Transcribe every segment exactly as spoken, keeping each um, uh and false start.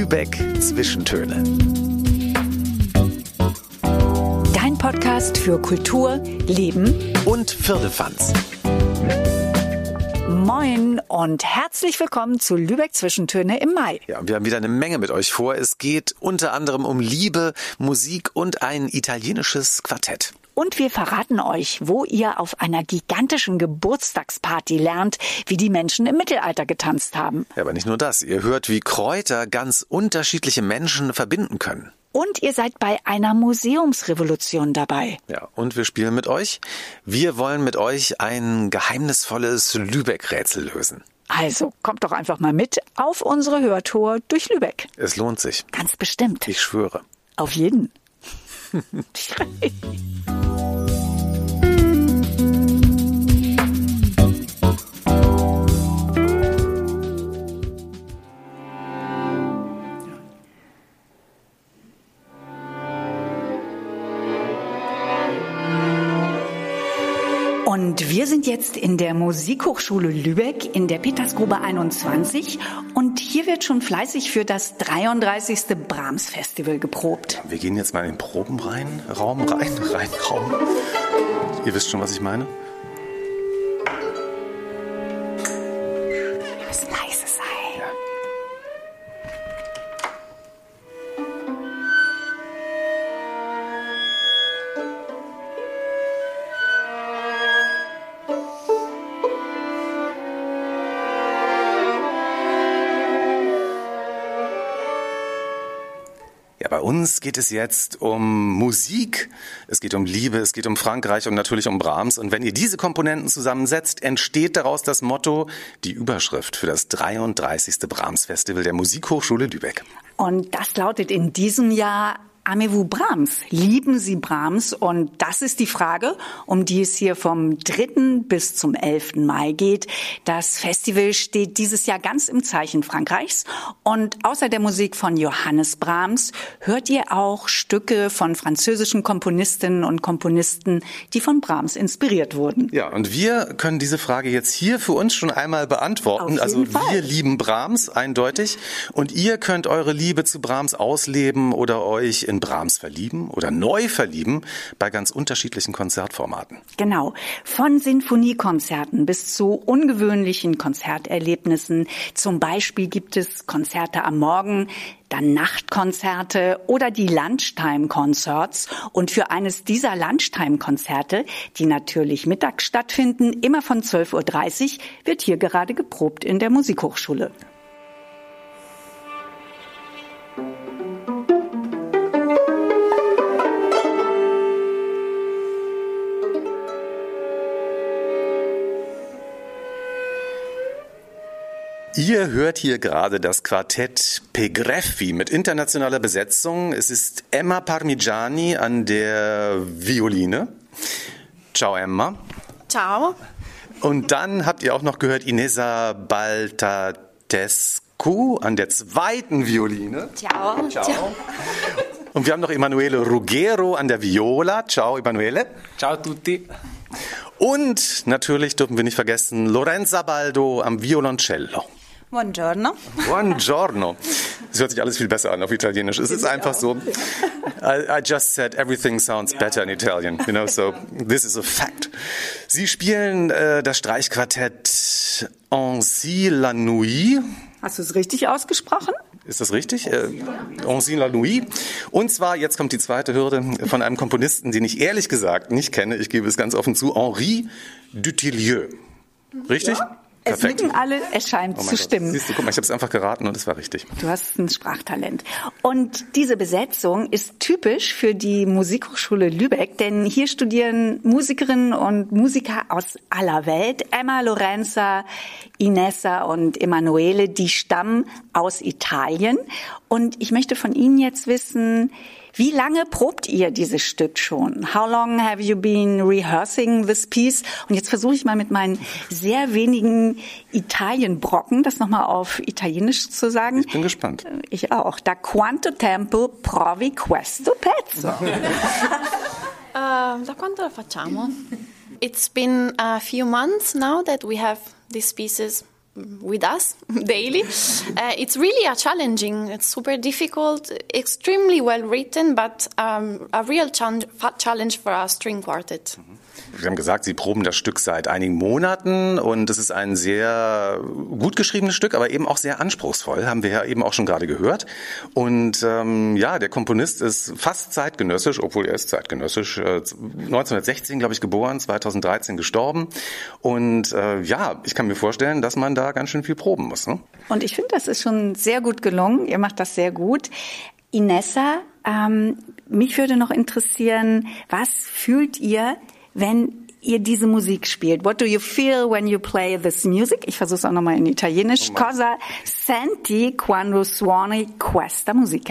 Lübeck Zwischentöne. Dein Podcast für Kultur, Leben und Firlefanz. Moin und herzlich willkommen zu Lübeck Zwischentöne im Mai. Ja, wir haben wieder eine Menge mit euch vor. Es geht unter anderem um Liebe, Musik und ein italienisches Quartett. Und wir verraten euch, wo ihr auf einer gigantischen Geburtstagsparty lernt, wie die Menschen im Mittelalter getanzt haben. Ja, aber nicht nur das. Ihr hört, wie Kräuter ganz unterschiedliche Menschen verbinden können. Und ihr seid bei einer Museumsrevolution dabei. Ja, und wir spielen mit euch. Wir wollen mit euch ein geheimnisvolles Lübeck-Rätsel lösen. Also kommt doch einfach mal mit auf unsere Hörtour durch Lübeck. Es lohnt sich. Ganz bestimmt. Ich schwöre. Auf jeden. Und wir sind jetzt in der Musikhochschule Lübeck in der Petersgrube einundzwanzig und hier wird schon fleißig für das dreiunddreißigste Brahms-Festival geprobt. Wir gehen jetzt mal in den Proben rein, Raum rein, rein, Raum. Ihr wisst schon, was ich meine? Was leise sein. Ja. Ja, bei uns geht es jetzt um Musik, es geht um Liebe, es geht um Frankreich und natürlich um Brahms. Und wenn ihr diese Komponenten zusammensetzt, entsteht daraus das Motto, die Überschrift für das dreiunddreißigste Brahms-Festival der Musikhochschule Lübeck. Und das lautet in diesem Jahr Aimez-vous Brahms? Lieben Sie Brahms? Und das ist die Frage, um die es hier vom dritten bis zum elften Mai geht. Das Festival steht dieses Jahr ganz im Zeichen Frankreichs. Und außer der Musik von Johannes Brahms hört ihr auch Stücke von französischen Komponistinnen und Komponisten, die von Brahms inspiriert wurden. Ja, und wir können diese Frage jetzt hier für uns schon einmal beantworten. Auf jeden Also Fall. wir lieben Brahms, eindeutig. Und ihr könnt eure Liebe zu Brahms ausleben oder euch in Brahms verlieben oder neu verlieben bei ganz unterschiedlichen Konzertformaten. Genau. Von Sinfoniekonzerten bis zu ungewöhnlichen Konzerterlebnissen. Zum Beispiel gibt es Konzerte am Morgen, dann Nachtkonzerte oder die Lunchtime-Concerts. Und für eines dieser Lunchtime-Konzerte, die natürlich mittags stattfinden, immer von zwölf Uhr dreißig, wird hier gerade geprobt in der Musikhochschule. Ihr hört hier gerade das Quartett Pegreffi mit internationaler Besetzung. Es ist Emma Parmigiani an der Violine. Ciao Emma. Ciao. Und dann habt ihr auch noch gehört Inesa Baltatescu an der zweiten Violine. Ciao. Ciao. Und wir haben noch Emanuele Ruggero an der Viola. Ciao Emanuele. Ciao a tutti. Und natürlich dürfen wir nicht vergessen Lorenza Baldo am Violoncello. Buongiorno. Buongiorno. Das hört sich alles viel besser an auf Italienisch. Es ist einfach so. I, I just said everything sounds better in Italian, you know, so this is a fact. Sie spielen äh, das Streichquartett Ainsi la Nuit. Hast du es richtig ausgesprochen? Ist das richtig? Äh, Ainsi la Nuit. Und zwar, jetzt kommt die zweite Hürde, von einem Komponisten, den ich ehrlich gesagt nicht kenne. Ich gebe es ganz offen zu. Henri Dutilleux. Richtig? Ja. Es Perfekt. nicken alle, es scheint Oh mein zu Gott. stimmen. Siehst du, guck mal, ich habe es einfach geraten und es war richtig. Du hast ein Sprachtalent. Und diese Besetzung ist typisch für die Musikhochschule Lübeck, denn hier studieren Musikerinnen und Musiker aus aller Welt. Emma, Lorenza, Inesa und Emanuele, die stammen aus Italien. Und ich möchte von Ihnen jetzt wissen, wie lange probt ihr dieses Stück schon? How long have you been rehearsing this piece? Und jetzt versuche ich mal mit meinen sehr wenigen Italienbrocken, das nochmal auf Italienisch zu sagen. Ich bin gespannt. Ich auch. Da quanto tempo provi questo pezzo? Uh, da quanto lo facciamo? It's been a few months now that we have these pieces with us daily. Uh, it's really a challenging, it's super difficult, extremely well written, but um, a real challenge, challenge for a string quartet. Sie haben gesagt, Sie proben das Stück seit einigen Monaten und es ist ein sehr gut geschriebenes Stück, aber eben auch sehr anspruchsvoll, haben wir ja eben auch schon gerade gehört. Und ähm, ja, der Komponist ist fast zeitgenössisch, obwohl er ist zeitgenössisch, äh, neunzehnhundertsechzehn, glaube ich, geboren, zweitausenddreizehn gestorben. Und äh, ja, ich kann mir vorstellen, dass man da ganz schön viel proben muss. Ne? Und ich finde, das ist schon sehr gut gelungen. Ihr macht das sehr gut. Inessa, ähm, mich würde noch interessieren, was fühlt ihr, wenn ihr diese Musik spielt? What do you feel when you play this music? Ich versuche es auch nochmal in Italienisch. Cosa senti quando suoni questa musica?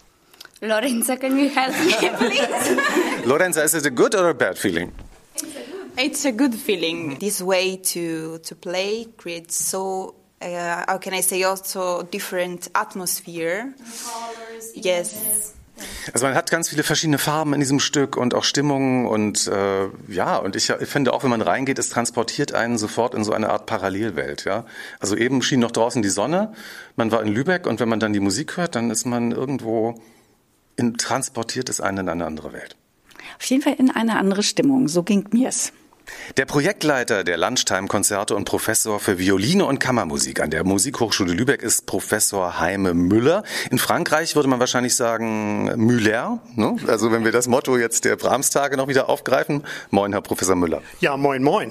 Lorenza, can you help me, please? Lorenza, is it a good or a bad feeling? It's a good feeling. This way to to play creates so uh, how can I say also different atmosphere. Colors, Yes. Also man hat ganz viele verschiedene Farben in diesem Stück und auch Stimmungen und äh, ja, und ich, ich finde auch, wenn man reingeht, es transportiert einen sofort in so eine Art Parallelwelt, ja. Also eben schien noch draußen die Sonne, man war in Lübeck und wenn man dann die Musik hört, dann ist man irgendwo, in, transportiert es einen in eine andere Welt. Auf jeden Fall in eine andere Stimmung, so ging mir's. Der Projektleiter der Lunchtime-Konzerte und Professor für Violine und Kammermusik an der Musikhochschule Lübeck ist Professor Heime Müller. In Frankreich würde man wahrscheinlich sagen Müller, ne? Also wenn wir das Motto jetzt der Brahms-Tage noch wieder aufgreifen. Moin, Herr Professor Müller. Ja, moin, moin.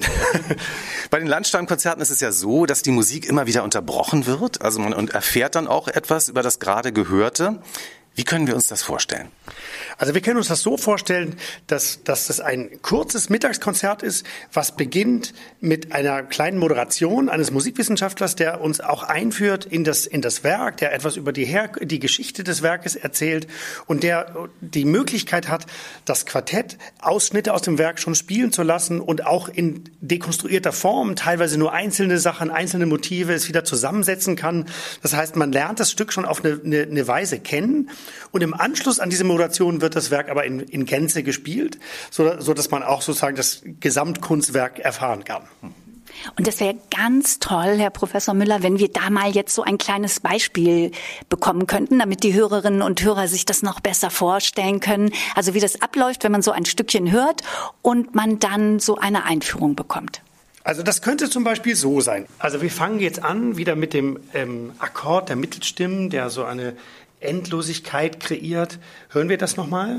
Bei den Lunchtime-Konzerten ist es ja so, dass die Musik immer wieder unterbrochen wird. Also man und erfährt dann auch etwas über das gerade Gehörte. Wie können wir uns das vorstellen? Also wir können uns das so vorstellen, dass, dass das ein kurzes Mittagskonzert ist, was beginnt mit einer kleinen Moderation eines Musikwissenschaftlers, der uns auch einführt in das, in das Werk, der etwas über die, Her- die Geschichte des Werkes erzählt und der die Möglichkeit hat, das Quartett Ausschnitte aus dem Werk schon spielen zu lassen und auch in dekonstruierter Form, teilweise nur einzelne Sachen, einzelne Motive es wieder zusammensetzen kann. Das heißt, man lernt das Stück schon auf eine, eine, eine Weise kennen. Und im Anschluss an diese Moderation wird das Werk aber in, in Gänze gespielt, so, so dass man auch sozusagen das Gesamtkunstwerk erfahren kann. Und das wäre ganz toll, Herr Professor Müller, wenn wir da mal jetzt so ein kleines Beispiel bekommen könnten, damit die Hörerinnen und Hörer sich das noch besser vorstellen können. Also wie das abläuft, wenn man so ein Stückchen hört und man dann so eine Einführung bekommt. Also das könnte zum Beispiel so sein. Also wir fangen jetzt an wieder mit dem ähm, Akkord der Mittelstimmen, der so eine Endlosigkeit kreiert. Hören wir das nochmal?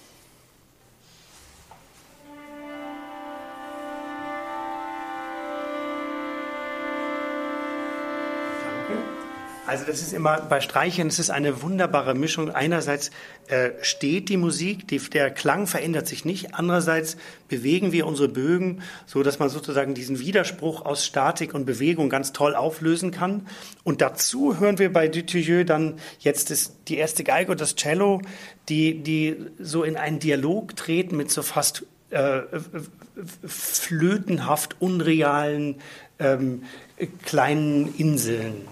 Also das ist immer bei Streichern, es ist eine wunderbare Mischung. Einerseits äh, steht die Musik, die, der Klang verändert sich nicht. Andererseits bewegen wir unsere Bögen, so dass man sozusagen diesen Widerspruch aus Statik und Bewegung ganz toll auflösen kann. Und dazu hören wir bei Dutilleux dann jetzt das, die erste Geige und das Cello, die, die so in einen Dialog treten mit so fast äh, flötenhaft unrealen ähm, kleinen Inseln.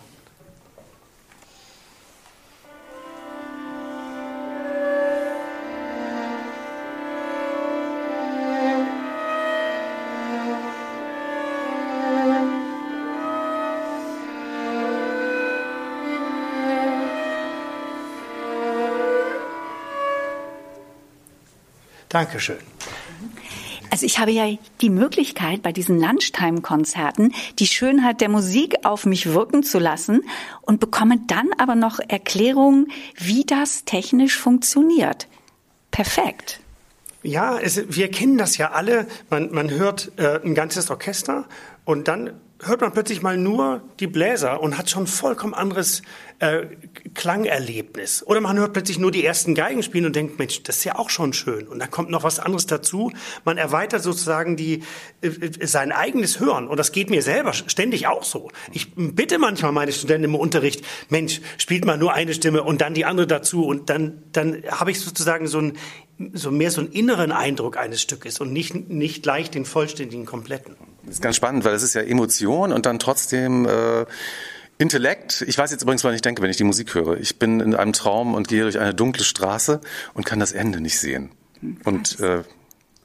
Dankeschön. Also ich habe ja die Möglichkeit, bei diesen Lunchtime-Konzerten die Schönheit der Musik auf mich wirken zu lassen und bekomme dann aber noch Erklärungen, wie das technisch funktioniert. Perfekt. Ja, es, wir kennen das ja alle. Man, man hört äh, ein ganzes Orchester und dann hört man plötzlich mal nur die Bläser und hat schon ein vollkommen anderes äh, Klangerlebnis. Oder man hört plötzlich nur die ersten Geigen spielen und denkt, Mensch, das ist ja auch schon schön. Und da kommt noch was anderes dazu. Man erweitert sozusagen die, äh, sein eigenes Hören. Und das geht mir selber ständig auch so. Ich bitte manchmal meine Studenten im Unterricht, Mensch, spielt mal nur eine Stimme und dann die andere dazu. Und dann, dann habe ich sozusagen so ein so mehr so einen inneren Eindruck eines Stückes und nicht, nicht gleich den vollständigen, kompletten. Das ist ganz spannend, weil es ist ja Emotion und dann trotzdem äh, Intellekt. Ich weiß jetzt übrigens, was ich denke, wenn ich die Musik höre. Ich bin in einem Traum und gehe durch eine dunkle Straße und kann das Ende nicht sehen. Und äh,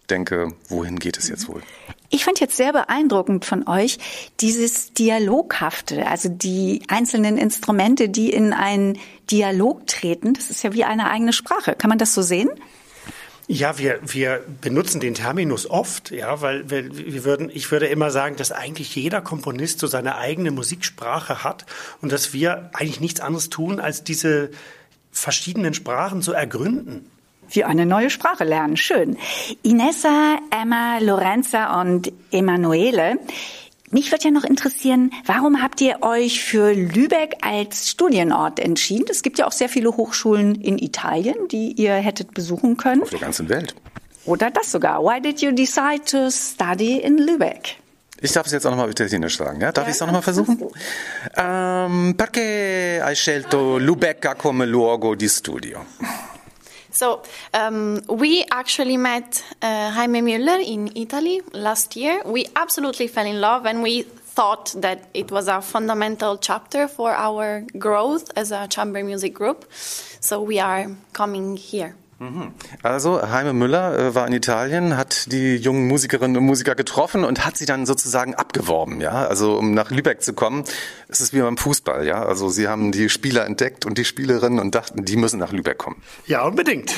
denke, wohin geht es jetzt wohl? Ich fand jetzt sehr beeindruckend von euch dieses Dialoghafte, also die einzelnen Instrumente, die in einen Dialog treten. Das ist ja wie eine eigene Sprache. Kann man das so sehen? Ja, wir, wir benutzen den Terminus oft, ja, weil wir, wir würden, ich würde immer sagen, dass eigentlich jeder Komponist so seine eigene Musiksprache hat und dass wir eigentlich nichts anderes tun, als diese verschiedenen Sprachen zu ergründen. Wie eine neue Sprache lernen. Schön. Inessa, Emma, Lorenza und Emanuele. Mich würde ja noch interessieren, warum habt ihr euch für Lübeck als Studienort entschieden? Es gibt ja auch sehr viele Hochschulen in Italien, die ihr hättet besuchen können. Auf der ganzen Welt. Oder das sogar. Why did you decide to study in Lübeck? Ich darf es jetzt auch nochmal auf Italienisch sagen, ja? Darf ja, ich es auch nochmal versuchen? Um, perché hai scelto Lubecca come luogo di studio? So, um, we actually met uh, Jaime Müller in Italy last year. We absolutely fell in love and we thought that it was a fundamental chapter for our growth as a chamber music group. So we are coming here. Also Jaime Müller äh, war in Italien, hat die jungen Musikerinnen und Musiker getroffen und hat sie dann sozusagen abgeworben, ja. Also um nach Lübeck zu kommen, es ist wie beim Fußball, ja. Also sie haben die Spieler entdeckt und die Spielerinnen und dachten, die müssen nach Lübeck kommen. Ja, unbedingt.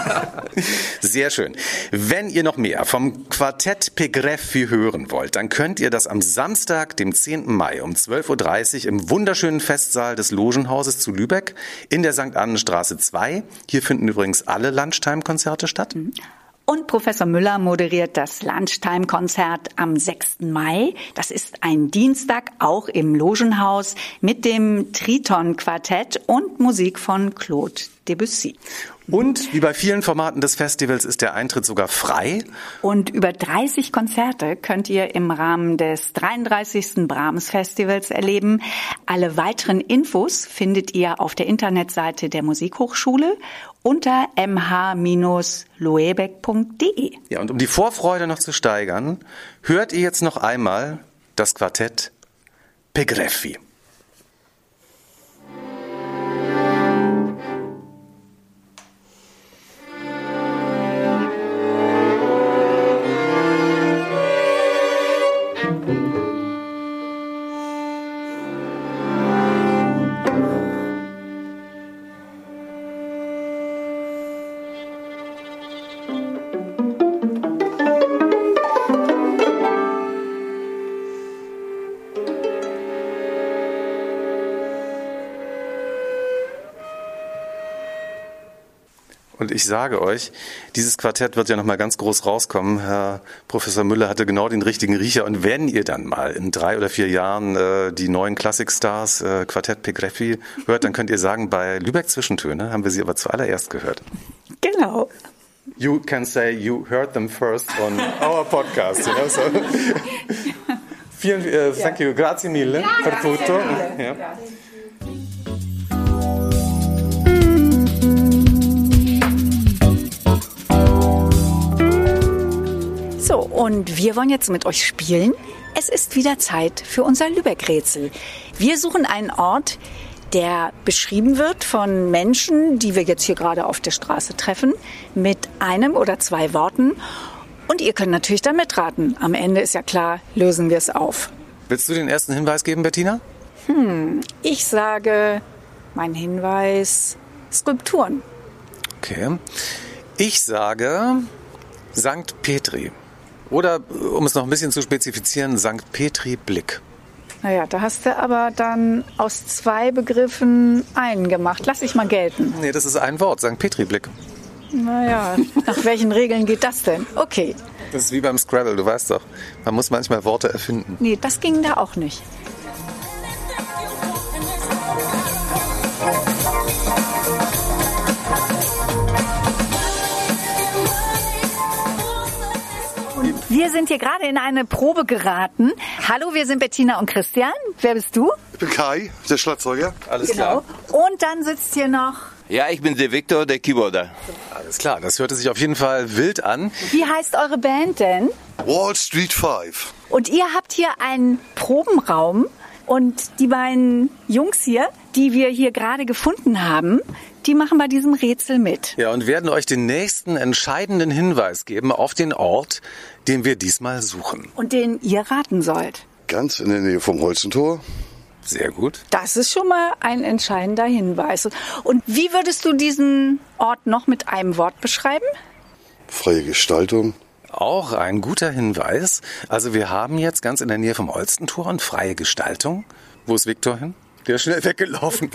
Sehr schön. Wenn ihr noch mehr vom Quartett Pegreffi hören wollt, dann könnt ihr das am Samstag, dem zehnten Mai um zwölf Uhr dreißig im wunderschönen Festsaal des Logenhauses zu Lübeck in der Sankt Annenstraße zwei. Hier finden übrigens alle Lunchtime-Konzerte statt. Und Professor Müller moderiert das Lunchtime-Konzert am sechsten Mai. Das ist ein Dienstag, auch im Logenhaus, mit dem Triton-Quartett und Musik von Claude Debussy. Und wie bei vielen Formaten des Festivals ist der Eintritt sogar frei. Und über dreißig Konzerte könnt ihr im Rahmen des dreiunddreißigsten Brahms-Festivals erleben. Alle weiteren Infos findet ihr auf der Internetseite der Musikhochschule unter m h dash loebeck punkt d e. Ja, und um die Vorfreude noch zu steigern, hört ihr jetzt noch einmal das Quartett Pegreffi. Und ich sage euch, dieses Quartett wird ja noch mal ganz groß rauskommen. Herr Professor Müller hatte genau den richtigen Riecher. Und wenn ihr dann mal in drei oder vier Jahren äh, die neuen Klassikstars äh, Quartett Pegreffi hört, dann könnt ihr sagen, bei Lübeck Zwischentöne haben wir sie aber zuallererst gehört. Genau. You can say you heard them first on our podcast. You know, so. Vielen, uh, thank you, grazie mille ja, per tutto. Ja. So, und wir wollen jetzt mit euch spielen. Es ist wieder Zeit für unser Lübeck-Rätsel. Wir suchen einen Ort, der beschrieben wird von Menschen, die wir jetzt hier gerade auf der Straße treffen, mit einem oder zwei Worten. Und ihr könnt natürlich dann mitraten. Am Ende ist ja klar, lösen wir es auf. Willst du den ersten Hinweis geben, Bettina? Hm, ich sage, mein Hinweis, Skulpturen. Okay. Ich sage Sankt Petri. Oder, um es noch ein bisschen zu spezifizieren, Sankt Petri Blick. Naja, da hast du aber dann aus zwei Begriffen einen gemacht. Lass ich mal gelten. Nee, das ist ein Wort, Sankt Petri Blick. Naja, nach welchen Regeln geht das denn? Okay. Das ist wie beim Scrabble, du weißt doch. Man muss manchmal Worte erfinden. Nee, das ging da auch nicht. Wir sind hier gerade in eine Probe geraten. Hallo, wir sind Bettina und Christian. Wer bist du? Ich bin Kai, der Schlagzeuger. Alles genau. klar. Und dann sitzt hier noch... Ja, ich bin der Victor, der Keyboarder. Alles klar, das hörte sich auf jeden Fall wild an. Wie heißt eure Band denn? Wall Street Five. Und ihr habt hier einen Probenraum und die beiden Jungs hier, die wir hier gerade gefunden haben, die machen bei diesem Rätsel mit. Ja, und werden euch den nächsten entscheidenden Hinweis geben auf den Ort, den wir diesmal suchen. Und den ihr raten sollt. Ganz in der Nähe vom Holzentor. Sehr gut. Das ist schon mal ein entscheidender Hinweis. Und wie würdest du diesen Ort noch mit einem Wort beschreiben? Freie Gestaltung. Auch ein guter Hinweis. Also wir haben jetzt ganz in der Nähe vom Holstentor eine freie Gestaltung. Wo ist Viktor hin? Der ist schnell weggelaufen.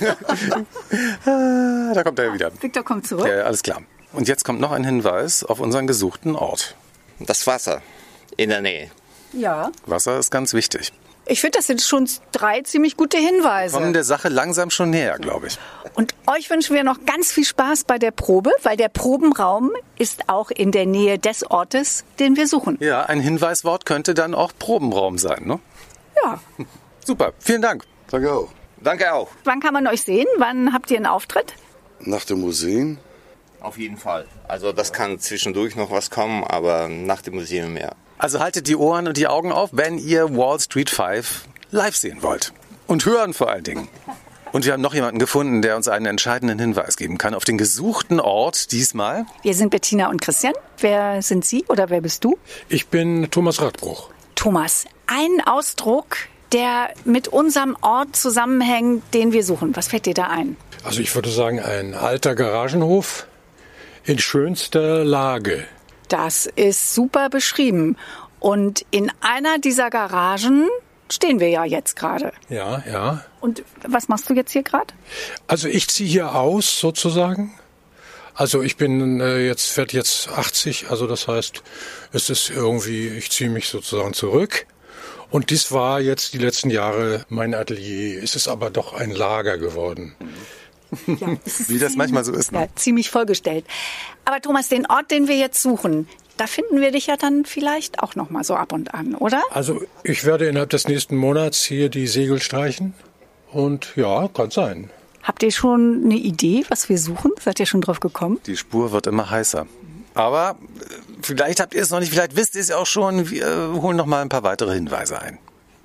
ah, da kommt er wieder. Viktor kommt zurück. Ja, alles klar. Und jetzt kommt noch ein Hinweis auf unseren gesuchten Ort. Das Wasser in der Nähe. Ja. Wasser ist ganz wichtig. Ich finde, das sind schon drei ziemlich gute Hinweise. Wir kommen der Sache langsam schon näher, glaube ich. Und euch wünschen wir noch ganz viel Spaß bei der Probe, weil der Probenraum ist auch in der Nähe des Ortes, den wir suchen. Ja, ein Hinweiswort könnte dann auch Probenraum sein, ne? Ja. Super, vielen Dank. Danke auch. Danke auch. Wann kann man euch sehen? Wann habt ihr einen Auftritt? Nach dem Museum. Auf jeden Fall. Also das kann zwischendurch noch was kommen, aber nach dem Museum mehr. Also haltet die Ohren und die Augen auf, wenn ihr Wall Street fünf live sehen wollt. Und hören vor allen Dingen. Und wir haben noch jemanden gefunden, der uns einen entscheidenden Hinweis geben kann auf den gesuchten Ort diesmal. Wir sind Bettina und Christian. Wer sind Sie oder wer bist du? Ich bin Thomas Radbruch. Thomas, ein Ausdruck, der mit unserem Ort zusammenhängt, den wir suchen. Was fällt dir da ein? Also ich würde sagen, ein alter Garagenhof in schönster Lage. Das ist super beschrieben. Und in einer dieser Garagen stehen wir ja jetzt gerade. Ja, ja. Und was machst du jetzt hier gerade? Also ich ziehe hier aus sozusagen. Also ich bin äh, jetzt, werde jetzt achtzig, also das heißt, es ist irgendwie, ich ziehe mich sozusagen zurück. Und dies war jetzt die letzten Jahre mein Atelier. Es ist aber doch ein Lager geworden. Ja, wie das manchmal so ist. Ne? Ja, ziemlich vollgestellt. Aber Thomas, den Ort, den wir jetzt suchen, da finden wir dich ja dann vielleicht auch noch mal so ab und an, oder? Also ich werde innerhalb des nächsten Monats hier die Segel streichen. Und ja, kann sein. Habt ihr schon eine Idee, was wir suchen? Seid ihr schon drauf gekommen? Die Spur wird immer heißer. Aber vielleicht habt ihr es noch nicht, vielleicht wisst ihr es auch schon. Wir holen noch mal ein paar weitere Hinweise ein.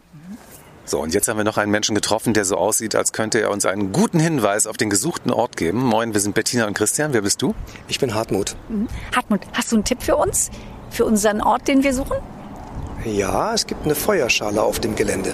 So, und jetzt haben wir noch einen Menschen getroffen, der so aussieht, als könnte er uns einen guten Hinweis auf den gesuchten Ort geben. Moin, wir sind Bettina und Christian. Wer bist du? Ich bin Hartmut. Mhm. Hartmut, hast du einen Tipp für uns? Für unseren Ort, den wir suchen? Ja, es gibt eine Feuerschale auf dem Gelände.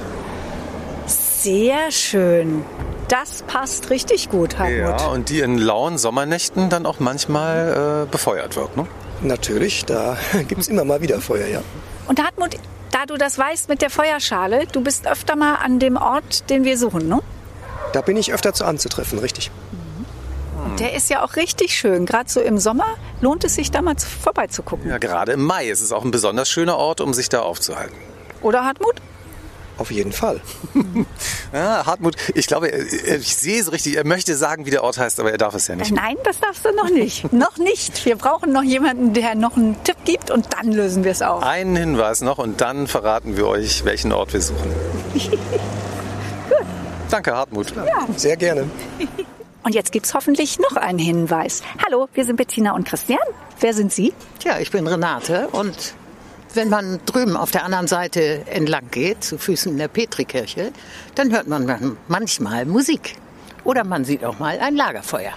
Sehr schön. Das passt richtig gut, Hartmut. Ja, und die in lauen Sommernächten dann auch manchmal äh, befeuert wird, ne? Natürlich, da gibt es immer mal wieder Feuer, ja. Und Hartmut, da du das weißt mit der Feuerschale, du bist öfter mal an dem Ort, den wir suchen, ne? Da bin ich öfter zu anzutreffen, richtig. Und der ist ja auch richtig schön. Gerade so im Sommer lohnt es sich, da mal vorbeizugucken. Ja, gerade im Mai ist es auch ein besonders schöner Ort, um sich da aufzuhalten. Oder, Hartmut? Auf jeden Fall. Ja, Hartmut, ich glaube, ich sehe es richtig. Er möchte sagen, wie der Ort heißt, aber er darf es ja nicht. Nein, das darfst du noch nicht. Noch nicht. Wir brauchen noch jemanden, der noch einen Tipp gibt und dann lösen wir es auf. Einen Hinweis noch und dann verraten wir euch, welchen Ort wir suchen. Gut. Danke, Hartmut. Ja. Sehr gerne. Und jetzt gibt's hoffentlich noch einen Hinweis. Hallo, wir sind Bettina und Christian. Wer sind Sie? Tja, ich bin Renate und wenn man drüben auf der anderen Seite entlang geht, zu Füßen der Petrikirche, dann hört man manchmal Musik. Oder man sieht auch mal ein Lagerfeuer.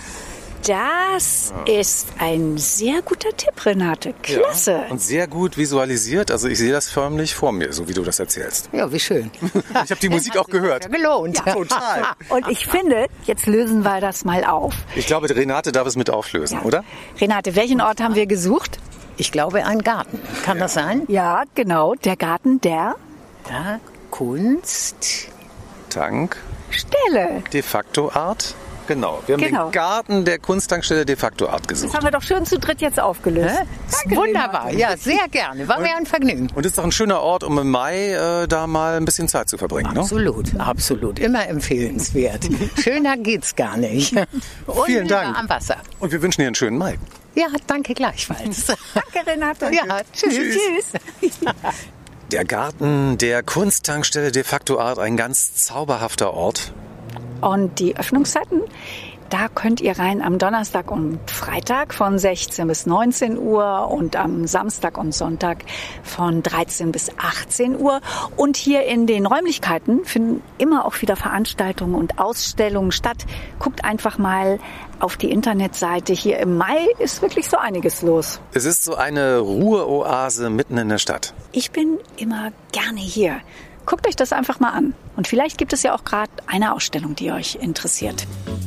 Das ist ein sehr guter Tipp, Renate. Klasse. Ja, und sehr gut visualisiert. Also ich sehe das förmlich vor mir, so wie du das erzählst. Ja, wie schön. Ich habe die Musik auch gehört. Ja gelohnt. Ja. Total. Und ich finde, jetzt lösen wir das mal auf. Ich glaube, Renate darf es mit auflösen, Ja. oder? Renate, welchen Ort haben wir gesucht? Ich glaube, ein Garten. Kann das sein? Ja, genau. Der Garten der Ja, Kunst. Tank. Stelle. De facto Art. Genau. Wir haben Genau. den Garten der Kunsttankstelle De facto Art Das gesucht. haben wir doch schön zu dritt jetzt aufgelöst. Hä? Danke, Wunderbar. Renate. Ja, sehr gerne. War mir ein Vergnügen. Und ist doch ein schöner Ort, um im Mai äh, da mal ein bisschen Zeit zu verbringen. Ne? Absolut, absolut. Immer empfehlenswert. Schöner geht's gar nicht. Und Vielen Dank. am Wasser. Und wir wünschen dir einen schönen Mai. Ja, danke gleichfalls. Danke, Renate. Ja, tschüss. Tschüss. Der Garten der Kunsttankstelle De facto Art, ein ganz zauberhafter Ort. Und die Öffnungszeiten, da könnt ihr rein am Donnerstag und Freitag von sechzehn bis neunzehn Uhr und am Samstag und Sonntag von dreizehn bis achtzehn Uhr. Und hier in den Räumlichkeiten finden immer auch wieder Veranstaltungen und Ausstellungen statt. Guckt einfach mal auf die Internetseite. Hier im Mai ist wirklich so einiges los. Es ist so eine Ruheoase mitten in der Stadt. Ich bin immer gerne hier. Guckt euch das einfach mal an. Und vielleicht gibt es ja auch gerade eine Ausstellung, die euch interessiert.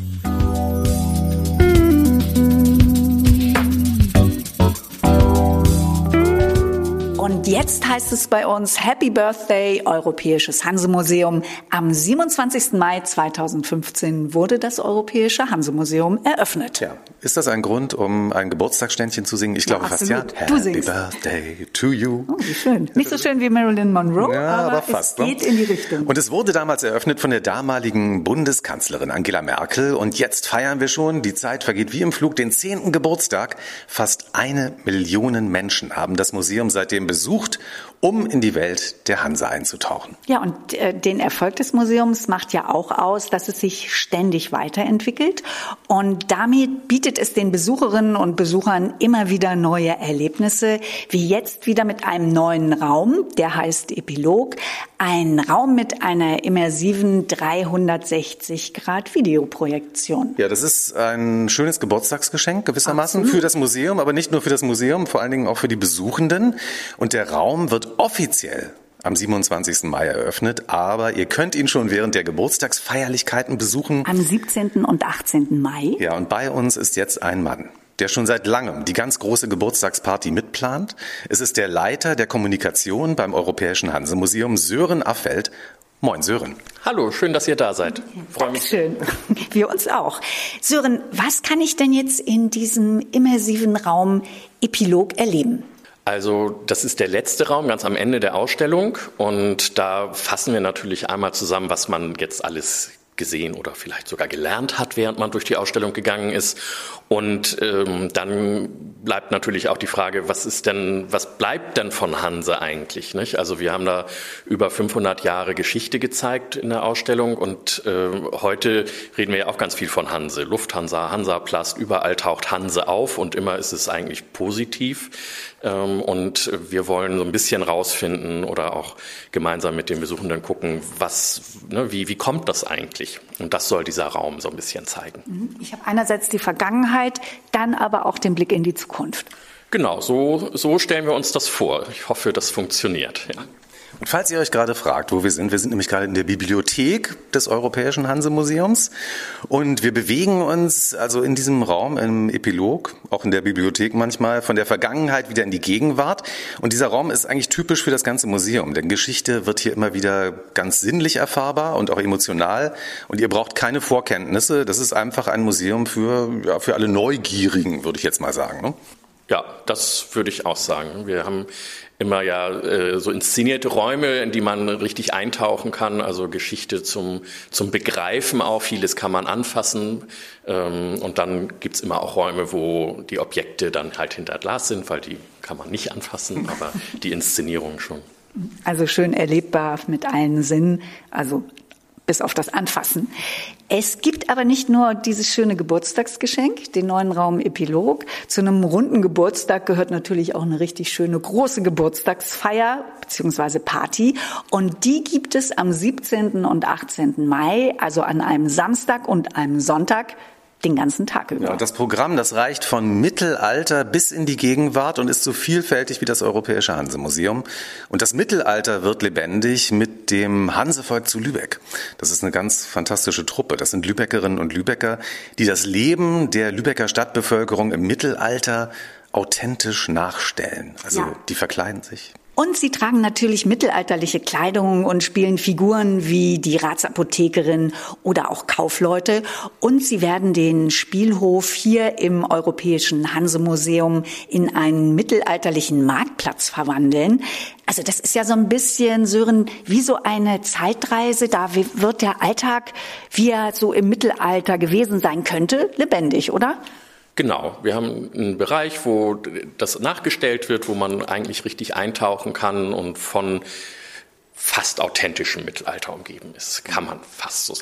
Und jetzt heißt es bei uns Happy Birthday, Europäisches Hanse-Museum. Am siebenundzwanzigsten Mai zweitausendfünfzehn wurde das Europäische Hanse-Museum eröffnet. Ja. Ist das ein Grund, um ein Geburtstagsständchen zu singen? Ich glaube ja, fast ja. Du Happy singst. Birthday to you. Oh, wie schön. Nicht so schön wie Marilyn Monroe, ja, aber, aber fast, es geht ne? in die Richtung. Und es wurde damals eröffnet von der damaligen Bundeskanzlerin Angela Merkel. Und jetzt feiern wir schon, die Zeit vergeht wie im Flug, den zehnten Geburtstag. Fast eine Million Menschen haben das Museum seitdem besucht, um in die Welt der Hanse einzutauchen. Ja, und äh, den Erfolg des Museums macht ja auch aus, dass es sich ständig weiterentwickelt. Und damit bietet es den Besucherinnen und Besuchern immer wieder neue Erlebnisse, wie jetzt wieder mit einem neuen Raum, der heißt Epilog. Ein Raum mit einer immersiven dreihundertsechzig Grad Videoprojektion. Ja, das ist ein schönes Geburtstagsgeschenk gewissermaßen Absolut. Für das Museum, aber nicht nur für das Museum, vor allen Dingen auch für die Besuchenden. Und der Raum wird offiziell am siebenundzwanzigsten Mai eröffnet, aber ihr könnt ihn schon während der Geburtstagsfeierlichkeiten besuchen. Am siebzehnten und achtzehnten Mai. Ja, und bei uns ist jetzt ein Mann, der schon seit langem die ganz große Geburtstagsparty mitplant. Es ist der Leiter der Kommunikation beim Europäischen Hanse-Museum, Sören Affeld. Moin, Sören. Hallo, schön, dass ihr da seid. Freue mich. Schön. Wir uns auch. Sören, was kann ich denn jetzt in diesem immersiven Raum Epilog erleben? Also das ist der letzte Raum, ganz am Ende der Ausstellung. Und da fassen wir natürlich einmal zusammen, was man jetzt alles gesehen oder vielleicht sogar gelernt hat, während man durch die Ausstellung gegangen ist. Und ähm, dann bleibt natürlich auch die Frage, was ist denn, was bleibt denn von Hanse eigentlich? Nicht? Also wir haben da über fünfhundert Jahre Geschichte gezeigt in der Ausstellung und äh, heute reden wir ja auch ganz viel von Hanse. Lufthansa, Hansaplast, überall taucht Hanse auf und immer ist es eigentlich positiv. Ähm, und wir wollen so ein bisschen rausfinden oder auch gemeinsam mit den Besuchenden gucken, was, ne, wie, wie kommt das eigentlich? Und das soll dieser Raum so ein bisschen zeigen. Ich habe einerseits die Vergangenheit, dann aber auch den Blick in die Zukunft. Genau, so, so stellen wir uns das vor. Ich hoffe, das funktioniert. Ja. Und falls ihr euch gerade fragt, wo wir sind, wir sind nämlich gerade in der Bibliothek des Europäischen Hanse-Museums und wir bewegen uns also in diesem Raum im Epilog, auch in der Bibliothek manchmal, von der Vergangenheit wieder in die Gegenwart. Und dieser Raum ist eigentlich typisch für das ganze Museum, denn Geschichte wird hier immer wieder ganz sinnlich erfahrbar und auch emotional und ihr braucht keine Vorkenntnisse. Das ist einfach ein Museum für, ja, für alle Neugierigen, würde ich jetzt mal sagen, ne? Ja, das würde ich auch sagen. Wir haben immer ja äh, so inszenierte Räume, in die man richtig eintauchen kann, also Geschichte zum zum Begreifen auch. Vieles kann man anfassen ähm, und dann gibt's immer auch Räume, wo die Objekte dann halt hinter Glas sind, weil die kann man nicht anfassen, aber die Inszenierung schon. Also schön erlebbar mit allen Sinnen, also bis auf das Anfassen. Es gibt aber nicht nur dieses schöne Geburtstagsgeschenk, den neuen Raum Epilog. Zu einem runden Geburtstag gehört natürlich auch eine richtig schöne große Geburtstagsfeier bzw. Party. Und die gibt es am siebzehnten und achtzehnten Mai, also an einem Samstag und einem Sonntag, den ganzen Tag über. Ja, das Programm, das reicht von Mittelalter bis in die Gegenwart und ist so vielfältig wie das Europäische Hanse-Museum. Und das Mittelalter wird lebendig mit dem Hansevolk zu Lübeck. Das ist eine ganz fantastische Truppe. Das sind Lübeckerinnen und Lübecker, die das Leben der Lübecker Stadtbevölkerung im Mittelalter authentisch nachstellen. Also ja. Die verkleiden sich. Und sie tragen natürlich mittelalterliche Kleidung und spielen Figuren wie die Ratsapothekerin oder auch Kaufleute. Und sie werden den Spielhof hier im Europäischen Hanse-Museum in einen mittelalterlichen Marktplatz verwandeln. Also das ist ja so ein bisschen, Sören, wie so eine Zeitreise. Da wird der Alltag, wie er so im Mittelalter gewesen sein könnte, lebendig, oder? Genau, wir haben einen Bereich, wo das nachgestellt wird, wo man eigentlich richtig eintauchen kann und von fast authentischem Mittelalter umgeben ist, kann man fast so sagen.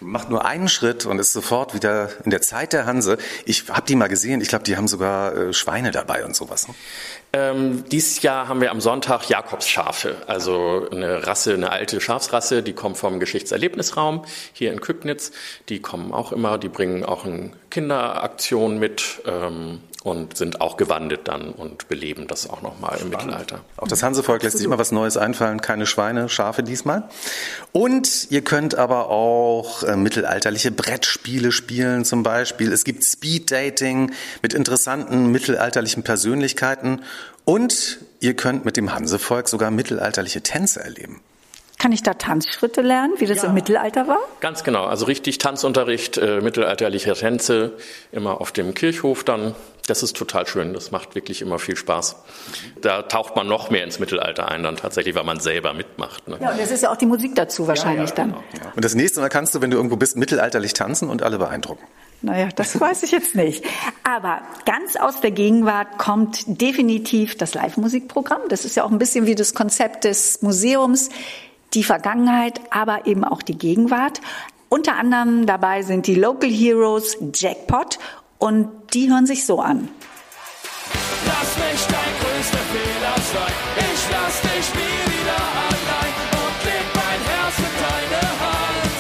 Macht nur einen Schritt und ist sofort wieder in der Zeit der Hanse. Ich habe die mal gesehen, ich glaube, die haben sogar äh, Schweine dabei und sowas. Ne? Ähm, dieses Jahr haben wir am Sonntag Jakobsschafe, also eine Rasse, eine alte Schafsrasse, die kommt vom Geschichtserlebnisraum hier in Kübnitz. Die kommen auch immer, die bringen auch eine Kinderaktion mit ähm, und sind auch gewandet dann und beleben das auch nochmal im Mittelalter. Auch das Hansevolk lässt sich immer was Neues einfallen, keine Schweine, Schafe diesmal. Und ihr könnt aber auch äh, mittelalterliche Brettspiele spielen zum Beispiel. Es gibt Speeddating mit interessanten mittelalterlichen Persönlichkeiten. Und ihr könnt mit dem Hansevolk sogar mittelalterliche Tänze erleben. Kann ich da Tanzschritte lernen, wie das ja. im Mittelalter war? Ganz genau, also richtig Tanzunterricht, äh, mittelalterliche Tänze, immer auf dem Kirchhof dann. Das ist total schön, das macht wirklich immer viel Spaß. Da taucht man noch mehr ins Mittelalter ein, dann tatsächlich, weil man selber mitmacht. Ne? Ja, und es ist ja auch die Musik dazu wahrscheinlich ja, ja, genau. dann. Ja. Und das nächste Mal kannst du, wenn du irgendwo bist, mittelalterlich tanzen und alle beeindrucken. Naja, das weiß ich jetzt nicht. Aber ganz aus der Gegenwart kommt definitiv das Live-Musikprogramm. Das ist ja auch ein bisschen wie das Konzept des Museums. Die Vergangenheit, aber eben auch die Gegenwart. Unter anderem dabei sind die Local Heroes Jackpot und die hören sich so an. Lass mich dein größter Fehler sein. Ich lass dich nie wieder allein und leg mein Herz in deine Hand.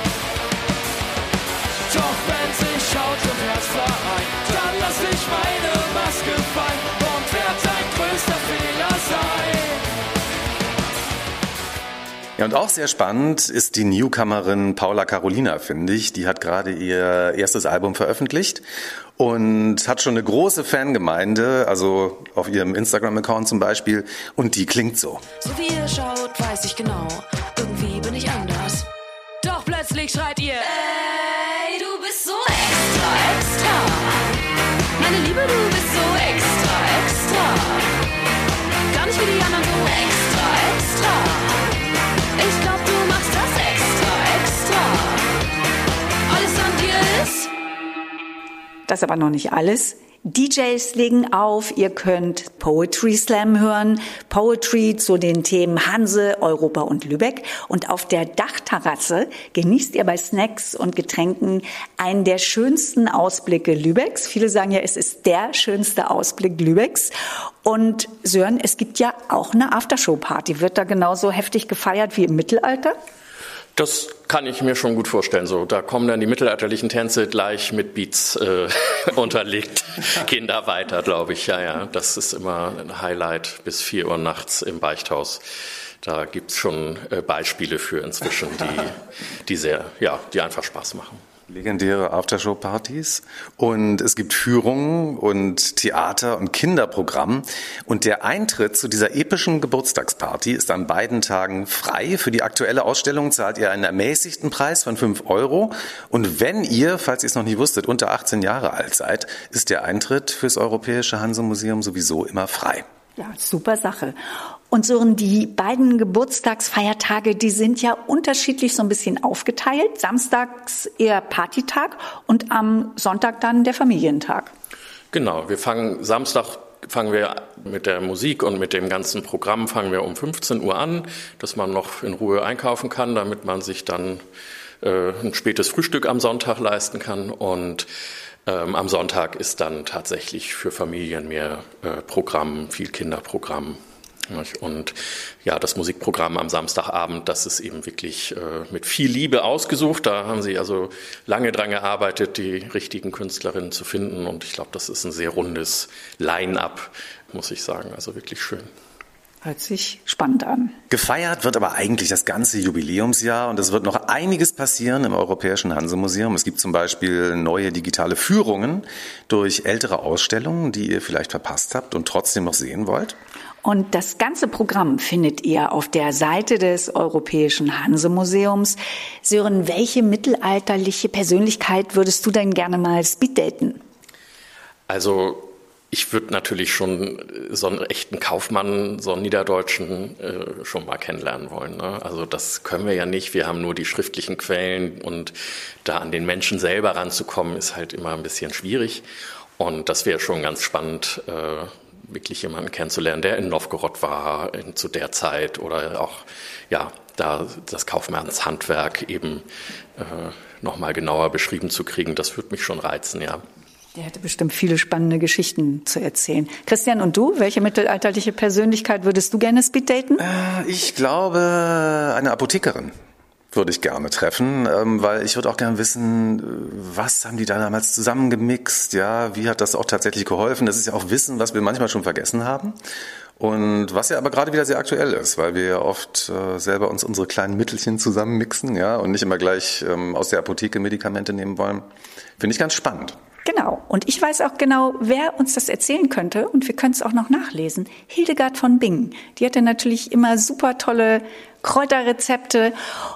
Doch wenn sich Haut und Herz vereint, dann lass dich meine Maske fallen und werd dein größter Fehler sein. Ja, und auch sehr spannend ist die Newcomerin Paula Carolina, finde ich. Die hat gerade ihr erstes Album veröffentlicht und hat schon eine große Fangemeinde, also auf ihrem Instagram-Account zum Beispiel. Und die klingt so. So wie ihr schaut, weiß ich genau, irgendwie bin ich anders. Doch plötzlich schreit ihr, ey, du bist so extra, extra. Meine Liebe, du bist so extra, extra. Gar nicht wie die anderen, so extra, extra. Ich glaub, du machst das extra, extra. Alles an dir ist... Das ist aber noch nicht alles. D Js legen auf, ihr könnt Poetry Slam hören, Poetry zu den Themen Hanse, Europa und Lübeck. Und auf der Dachterrasse genießt ihr bei Snacks und Getränken einen der schönsten Ausblicke Lübecks. Viele sagen ja, es ist der schönste Ausblick Lübecks. Und Sören, es gibt ja auch eine Aftershow-Party. Wird da genauso heftig gefeiert wie im Mittelalter? Das kann ich mir schon gut vorstellen. So, da kommen dann die mittelalterlichen Tänze gleich mit Beats äh, unterlegt. Gehen da weiter, glaube ich. Ja, ja. Das ist immer ein Highlight bis vier Uhr nachts im Beichthaus. Da gibt's schon äh, Beispiele für inzwischen, die, die sehr, ja, die einfach Spaß machen. Legendäre Aftershow-Partys und es gibt Führungen und Theater- und Kinderprogramm und der Eintritt zu dieser epischen Geburtstagsparty ist an beiden Tagen frei. Für die aktuelle Ausstellung zahlt ihr einen ermäßigten Preis von fünf Euro und wenn ihr, falls ihr es noch nie wusstet, unter achtzehn Jahre alt seid, ist der Eintritt fürs Europäische Hanse-Museum sowieso immer frei. Ja, super Sache. Und Sören, die beiden Geburtstagsfeiertage, die sind ja unterschiedlich so ein bisschen aufgeteilt. Samstags eher Partytag und am Sonntag dann der Familientag. Genau, wir fangen Samstag fangen wir mit der Musik und mit dem ganzen Programm fangen wir um fünfzehn Uhr an, dass man noch in Ruhe einkaufen kann, damit man sich dann äh, ein spätes Frühstück am Sonntag leisten kann. Und ähm, am Sonntag ist dann tatsächlich für Familien mehr äh, Programm, viel Kinderprogramm. Und ja, das Musikprogramm am Samstagabend, das ist eben wirklich äh, mit viel Liebe ausgesucht. Da haben sie also lange dran gearbeitet, die richtigen Künstlerinnen zu finden. Und ich glaube, das ist ein sehr rundes Line-up, muss ich sagen. Also wirklich schön. Hört sich spannend an. Gefeiert wird aber eigentlich das ganze Jubiläumsjahr und es wird noch einiges passieren im Europäischen Hanse-Museum. Es gibt zum Beispiel neue digitale Führungen durch ältere Ausstellungen, die ihr vielleicht verpasst habt und trotzdem noch sehen wollt. Und das ganze Programm findet ihr auf der Seite des Europäischen Hanse-Museums. Sören, welche mittelalterliche Persönlichkeit würdest du denn gerne mal speeddaten? Also ich würde natürlich schon so einen echten Kaufmann, so einen Niederdeutschen äh, schon mal kennenlernen wollen. Ne? Also das können wir ja nicht. Wir haben nur die schriftlichen Quellen und da an den Menschen selber ranzukommen, ist halt immer ein bisschen schwierig. Und das wäre schon ganz spannend, äh, wirklich jemanden kennenzulernen, der in Novgorod war in, zu der Zeit oder auch ja da das Kaufmannshandwerk eben äh, nochmal genauer beschrieben zu kriegen, das würde mich schon reizen, ja. Der hätte bestimmt viele spannende Geschichten zu erzählen. Christian, und du? Welche mittelalterliche Persönlichkeit würdest du gerne speeddaten? Äh, ich glaube, eine Apothekerin würde ich gerne treffen, ähm, weil ich würde auch gerne wissen, was haben die da damals zusammengemixt, ja, wie hat das auch tatsächlich geholfen? Das ist ja auch Wissen, was wir manchmal schon vergessen haben. Und was ja aber gerade wieder sehr aktuell ist, weil wir ja oft äh, selber uns unsere kleinen Mittelchen zusammenmixen, ja, und nicht immer gleich ähm, aus der Apotheke Medikamente nehmen wollen. Finde ich ganz spannend. Genau. Und ich weiß auch genau, wer uns das erzählen könnte. Und wir können es auch noch nachlesen. Hildegard von Bingen. Die hatte natürlich immer super tolle Kräuterrezepte.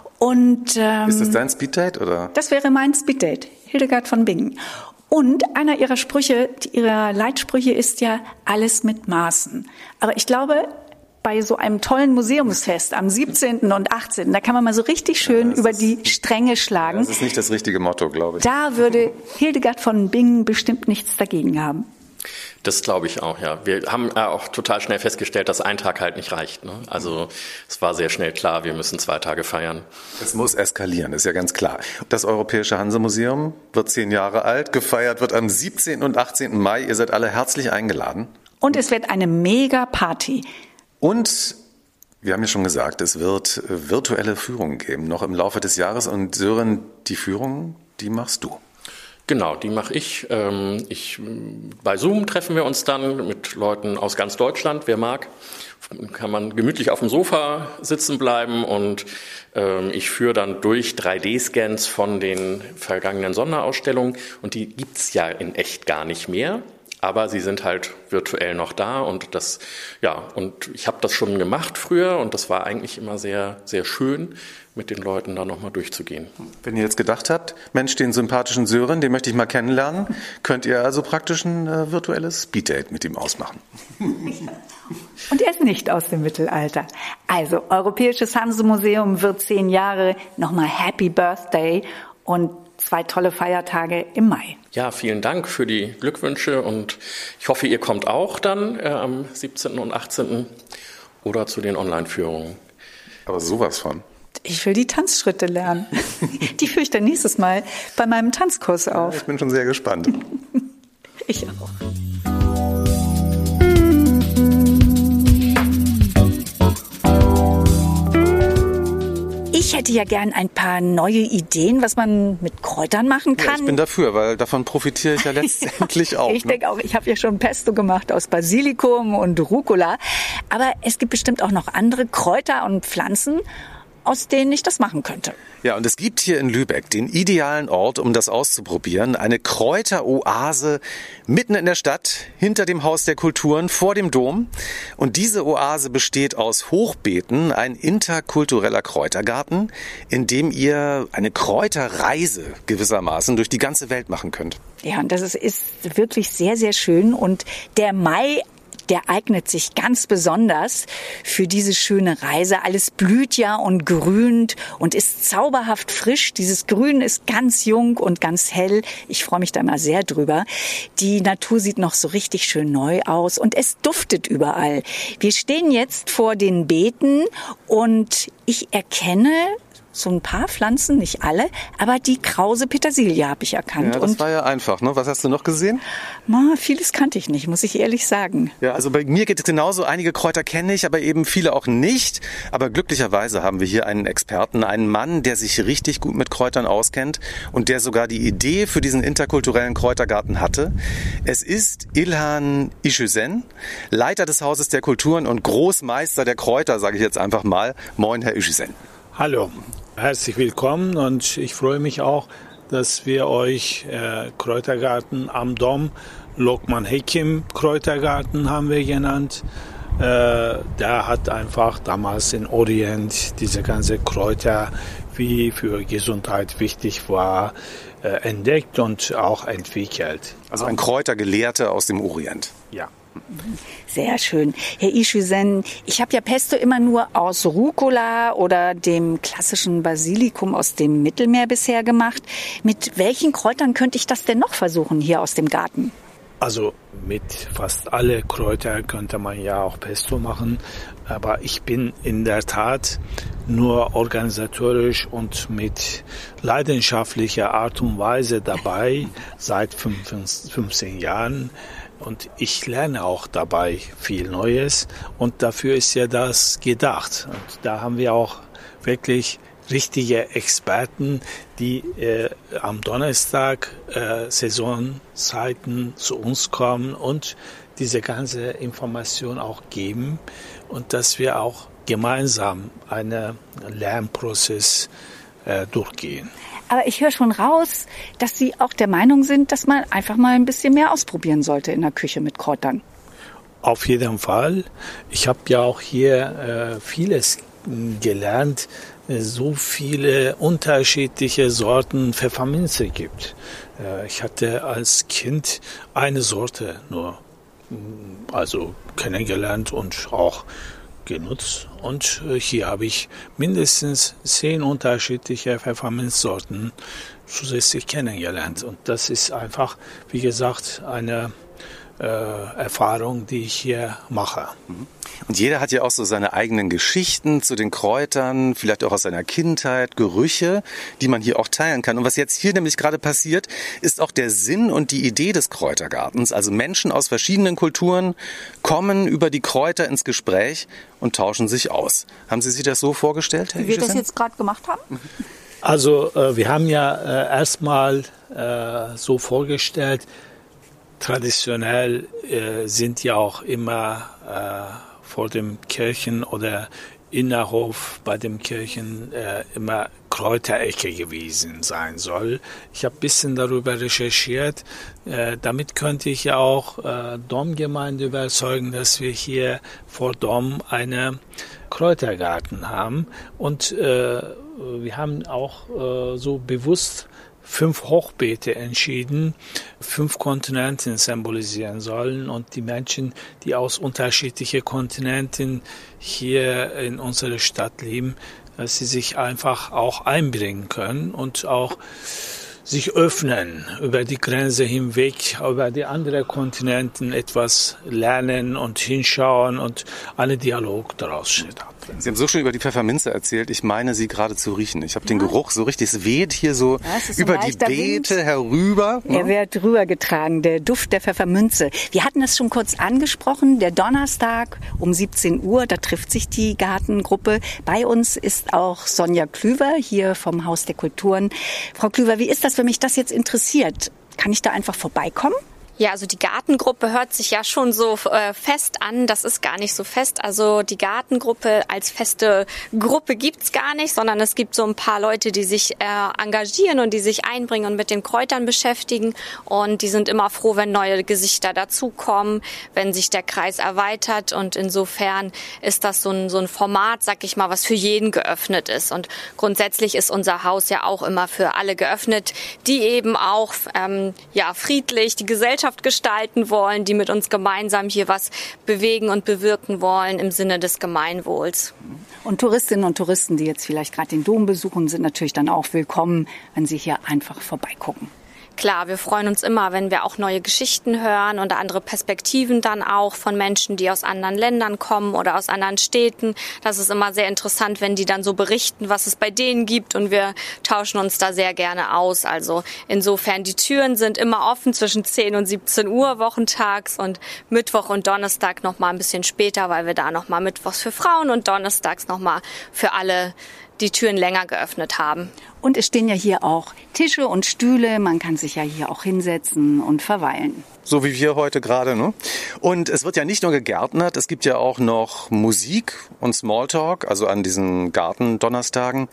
Und, ähm, ist das dein Speeddate, oder? Das wäre mein Speeddate. Hildegard von Bingen. Und einer ihrer Sprüche, ihrer Leitsprüche ist ja alles mit Maßen. Aber ich glaube, bei so einem tollen Museumsfest am siebzehnten und achtzehnten, da kann man mal so richtig schön ja, über die Stränge schlagen. Das ist nicht das richtige Motto, glaube ich. Da würde Hildegard von Bingen bestimmt nichts dagegen haben. Das glaube ich auch, ja. Wir haben ja auch total schnell festgestellt, dass ein Tag halt nicht reicht. Ne? Also es war sehr schnell klar, wir müssen zwei Tage feiern. Es muss eskalieren, ist ja ganz klar. Das Europäische Hanse-Museum wird zehn Jahre alt, gefeiert wird am siebzehnten und achtzehnten Mai. Ihr seid alle herzlich eingeladen. Und es wird eine Mega-Party. Und wir haben ja schon gesagt, es wird virtuelle Führungen geben, noch im Laufe des Jahres. Und Sören, die Führungen, die machst du. Genau, die mache ich. ich. Bei Zoom treffen wir uns dann mit Leuten aus ganz Deutschland, wer mag. Kann man gemütlich auf dem Sofa sitzen bleiben und ähm, ich führe dann durch drei D-Scans von den vergangenen Sonderausstellungen und die gibt's ja in echt gar nicht mehr. Aber sie sind halt virtuell noch da und das, ja, und ich habe das schon gemacht früher und das war eigentlich immer sehr, sehr schön, mit den Leuten da nochmal durchzugehen. Wenn ihr jetzt gedacht habt, Mensch, den sympathischen Sören, den möchte ich mal kennenlernen, könnt ihr also praktisch ein äh, virtuelles Speeddate mit ihm ausmachen. Und er ist nicht aus dem Mittelalter. Also, Europäisches Hanse-Museum wird zehn Jahre, nochmal Happy Birthday und zwei tolle Feiertage im Mai. Ja, vielen Dank für die Glückwünsche und ich hoffe, ihr kommt auch dann äh, am siebzehnten und achtzehnten oder zu den Online-Führungen. Aber sowas von. Ich will die Tanzschritte lernen. Die führe ich dann nächstes Mal bei meinem Tanzkurs auf. Ja, ich bin schon sehr gespannt. Ich auch. Ich hätte ja gern ein paar neue Ideen, was man mit Kräutern machen kann. Ja, ich bin dafür, weil davon profitiere ich ja letztendlich auch. Ich ne? denke auch, ich habe ja schon Pesto gemacht aus Basilikum und Rucola. Aber es gibt bestimmt auch noch andere Kräuter und Pflanzen, aus denen ich das machen könnte. Ja, und es gibt hier in Lübeck den idealen Ort, um das auszuprobieren. Eine Kräuteroase mitten in der Stadt, hinter dem Haus der Kulturen, vor dem Dom. Und diese Oase besteht aus Hochbeeten, ein interkultureller Kräutergarten, in dem ihr eine Kräuterreise gewissermaßen durch die ganze Welt machen könnt. Ja, und das ist, ist wirklich sehr, sehr schön. Und der Mai, der eignet sich ganz besonders für diese schöne Reise. Alles blüht ja und grünt und ist zauberhaft frisch. Dieses Grün ist ganz jung und ganz hell. Ich freue mich da mal sehr drüber. Die Natur sieht noch so richtig schön neu aus und es duftet überall. Wir stehen jetzt vor den Beeten und ich erkenne so ein paar Pflanzen, nicht alle, aber die krause Petersilie habe ich erkannt. Ja, das und war ja einfach, ne? Was hast du noch gesehen? Ma, vieles kannte ich nicht, muss ich ehrlich sagen. Ja, also bei mir geht es genauso. Einige Kräuter kenne ich, aber eben viele auch nicht. Aber glücklicherweise haben wir hier einen Experten, einen Mann, der sich richtig gut mit Kräutern auskennt und der sogar die Idee für diesen interkulturellen Kräutergarten hatte. Es ist Ilhan Işüzen, Leiter des Hauses der Kulturen und Großmeister der Kräuter, sage ich jetzt einfach mal. Moin, Herr Işüzen. Hallo. Herzlich willkommen und ich freue mich auch, dass wir euch äh, Kräutergarten am Dom, Lokman Hekim Kräutergarten haben wir genannt. Äh, der hat einfach damals in Orient diese ganze Kräuter, wie für Gesundheit wichtig war, äh, entdeckt und auch entwickelt. Also ein Kräutergelehrter aus dem Orient. Ja. Sehr schön. Herr Işüzen, ich habe ja Pesto immer nur aus Rucola oder dem klassischen Basilikum aus dem Mittelmeer bisher gemacht. Mit welchen Kräutern könnte ich das denn noch versuchen hier aus dem Garten? Also mit fast alle Kräuter könnte man ja auch Pesto machen, aber ich bin in der Tat nur organisatorisch und mit leidenschaftlicher Art und Weise dabei seit fünfzehn Jahren. Und ich lerne auch dabei viel Neues und dafür ist ja das gedacht. Und da haben wir auch wirklich richtige Experten, die äh, am Donnerstag äh, Saisonzeiten zu uns kommen und diese ganze Information auch geben und dass wir auch gemeinsam einen Lernprozess äh, durchgehen. Aber ich höre schon raus, dass Sie auch der Meinung sind, dass man einfach mal ein bisschen mehr ausprobieren sollte in der Küche mit Kräutern. Auf jeden Fall. Ich habe ja auch hier äh, vieles gelernt, so viele unterschiedliche Sorten Pfefferminze gibt. Ich hatte als Kind eine Sorte nur also kennengelernt und auch genutzt. Und hier habe ich mindestens zehn unterschiedliche Pfefferminzsorten zusätzlich kennengelernt. Und das ist einfach, wie gesagt, eine äh, Erfahrung, die ich hier mache. Und jeder hat ja auch so seine eigenen Geschichten zu den Kräutern, vielleicht auch aus seiner Kindheit, Gerüche, die man hier auch teilen kann. Und was jetzt hier nämlich gerade passiert, ist auch der Sinn und die Idee des Kräutergartens. Also Menschen aus verschiedenen Kulturen kommen über die Kräuter ins Gespräch und tauschen sich aus. Haben Sie sich das so vorgestellt, Herr Wie wir Ischesen? das jetzt gerade gemacht haben? Also äh, wir haben ja äh, erstmal äh, so vorgestellt, traditionell äh, sind ja auch immer äh, vor dem Kirchen oder Innenhof bei dem Kirchen äh, immer Kräuterecke gewesen sein soll. Ich habe ein bisschen darüber recherchiert. Äh, damit könnte ich ja auch äh, Domgemeinde überzeugen, dass wir hier vor Dom einen Kräutergarten haben. Und äh, wir haben auch äh, so bewusst fünf Hochbeete entschieden, fünf Kontinenten symbolisieren sollen und die Menschen, die aus unterschiedlichen Kontinenten hier in unserer Stadt leben, dass sie sich einfach auch einbringen können und auch sich öffnen über die Grenze hinweg, über die anderen Kontinenten etwas lernen und hinschauen und einen Dialog daraus stattfinden. Sie haben so schön über die Pfefferminze erzählt, ich meine, sie gerade zu riechen. Ich habe ja. den Geruch so richtig, es weht hier so ja, über die Beete Wind. herüber. Er wird rübergetragen, der Duft der Pfefferminze. Wir hatten es schon kurz angesprochen, der Donnerstag um siebzehn Uhr, da trifft sich die Gartengruppe. Bei uns ist auch Sonja Klüver hier vom Haus der Kulturen. Frau Klüver, wie ist das, wenn mich das jetzt interessiert? Kann ich da einfach vorbeikommen? Ja, also die Gartengruppe hört sich ja schon so äh, fest an. Das ist gar nicht so fest. Also die Gartengruppe als feste Gruppe gibt's gar nicht, sondern es gibt so ein paar Leute, die sich äh, engagieren und die sich einbringen und mit den Kräutern beschäftigen. Und die sind immer froh, wenn neue Gesichter dazukommen, wenn sich der Kreis erweitert. Und insofern ist das so ein, so ein Format, sag ich mal, was für jeden geöffnet ist. Und grundsätzlich ist unser Haus ja auch immer für alle geöffnet, die eben auch ähm, ja friedlich die Gesellschaft gestalten wollen, die mit uns gemeinsam hier was bewegen und bewirken wollen im Sinne des Gemeinwohls. Und Touristinnen und Touristen, die jetzt vielleicht gerade den Dom besuchen, sind natürlich dann auch willkommen, wenn sie hier einfach vorbeigucken. Klar, wir freuen uns immer, wenn wir auch neue Geschichten hören und andere Perspektiven dann auch von Menschen, die aus anderen Ländern kommen oder aus anderen Städten. Das ist immer sehr interessant, wenn die dann so berichten, was es bei denen gibt, und wir tauschen uns da sehr gerne aus. Also insofern, die Türen sind immer offen zwischen zehn und siebzehn Uhr wochentags und Mittwoch und Donnerstag noch mal ein bisschen später, weil wir da noch mal mittwochs für Frauen und donnerstags noch mal für alle die Türen länger geöffnet haben. Und es stehen ja hier auch Tische und Stühle. Man kann sich ja hier auch hinsetzen und verweilen. So wie wir heute gerade, ne? Und es wird ja nicht nur gegärtnert, es gibt ja auch noch Musik und Smalltalk, also an diesen Gartendonnerstagen.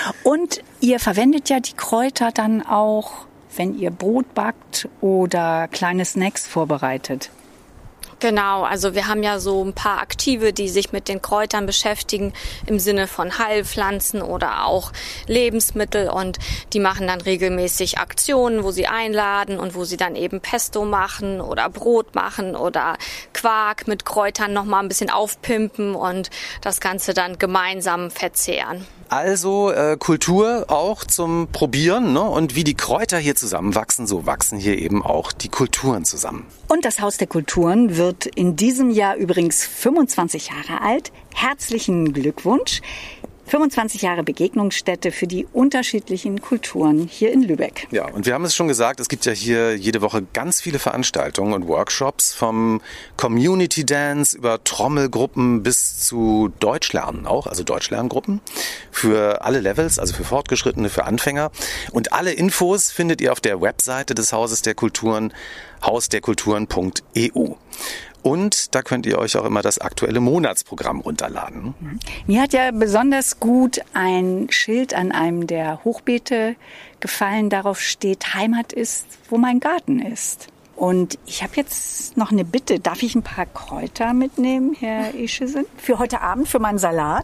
Und ihr verwendet ja die Kräuter dann auch, wenn ihr Brot backt oder kleine Snacks vorbereitet. Genau, also wir haben ja so ein paar Aktive, die sich mit den Kräutern beschäftigen im Sinne von Heilpflanzen oder auch Lebensmittel und die machen dann regelmäßig Aktionen, wo sie einladen und wo sie dann eben Pesto machen oder Brot machen oder Quark mit Kräutern nochmal ein bisschen aufpimpen und das Ganze dann gemeinsam verzehren. Also äh, Kultur auch zum Probieren, ne? Und wie die Kräuter hier zusammenwachsen, so wachsen hier eben auch die Kulturen zusammen. Und das Haus der Kulturen wird in diesem Jahr übrigens fünfundzwanzig Jahre alt. Herzlichen Glückwunsch. fünfundzwanzig Jahre Begegnungsstätte für die unterschiedlichen Kulturen hier in Lübeck. Ja, und wir haben es schon gesagt, es gibt ja hier jede Woche ganz viele Veranstaltungen und Workshops vom Community Dance über Trommelgruppen bis zu Deutschlernen auch, also Deutschlerngruppen für alle Levels, also für Fortgeschrittene, für Anfänger. Und alle Infos findet ihr auf der Webseite des Hauses der Kulturen, hausderkulturen punkt e u. Und da könnt ihr euch auch immer das aktuelle Monatsprogramm runterladen. Mir hat ja besonders gut ein Schild an einem der Hochbeete gefallen. Darauf steht, Heimat ist, wo mein Garten ist. Und ich habe jetzt noch eine Bitte. Darf ich ein paar Kräuter mitnehmen, Herr Ischesen? Für heute Abend, für meinen Salat?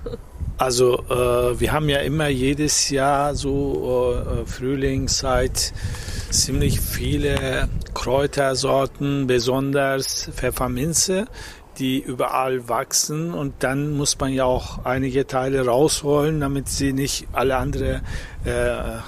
Also äh, wir haben ja immer jedes Jahr so äh, Frühlingszeit ziemlich viele Kräutersorten, besonders Pfefferminze, die überall wachsen und dann muss man ja auch einige Teile rausholen, damit sie nicht alle andere äh,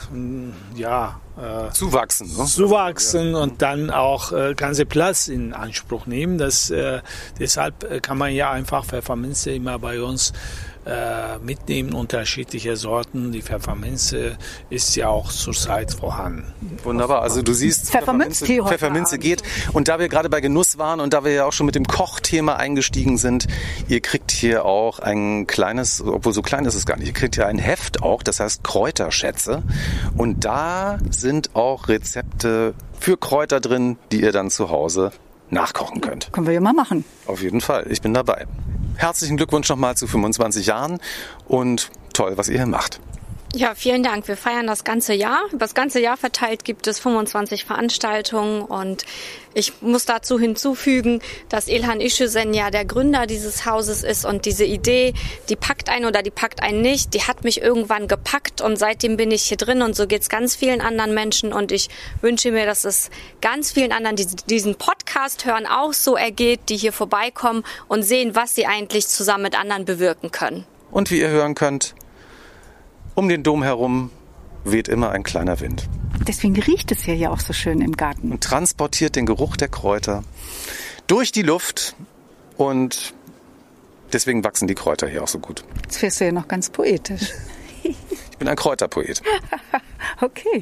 ja äh, zuwachsen, ne? zuwachsen und dann auch äh, ganze Platz in Anspruch nehmen. Das, äh, deshalb kann man ja einfach Pfefferminze immer bei uns mitnehmen, unterschiedliche Sorten. Die Pfefferminze ist ja auch zurzeit vorhanden. Wunderbar, also du siehst, Pfefferminze, Pfefferminze geht. Und da wir gerade bei Genuss waren und da wir ja auch schon mit dem Kochthema eingestiegen sind, ihr kriegt hier auch ein kleines, obwohl so klein ist es gar nicht, ihr kriegt hier ein Heft auch, das heißt Kräuterschätze. Und da sind auch Rezepte für Kräuter drin, die ihr dann zu Hause nachkochen könnt. Können wir ja mal machen. Auf jeden Fall, ich bin dabei. Herzlichen Glückwunsch nochmal zu fünfundzwanzig Jahren und toll, was ihr hier macht. Ja, vielen Dank. Wir feiern das ganze Jahr. Über das ganze Jahr verteilt gibt es fünfundzwanzig Veranstaltungen und ich muss dazu hinzufügen, dass Ilhan Ischesen ja der Gründer dieses Hauses ist und diese Idee, die packt einen oder die packt einen nicht, die hat mich irgendwann gepackt und seitdem bin ich hier drin und so geht's ganz vielen anderen Menschen und ich wünsche mir, dass es ganz vielen anderen, die diesen Podcast hören, auch so ergeht, die hier vorbeikommen und sehen, was sie eigentlich zusammen mit anderen bewirken können. Und wie ihr hören könnt, um den Dom herum weht immer ein kleiner Wind. Deswegen riecht es hier ja auch so schön im Garten. Und transportiert den Geruch der Kräuter durch die Luft und deswegen wachsen die Kräuter hier auch so gut. Jetzt wirst du ja noch ganz poetisch. Ich bin ein Kräuterpoet. Okay.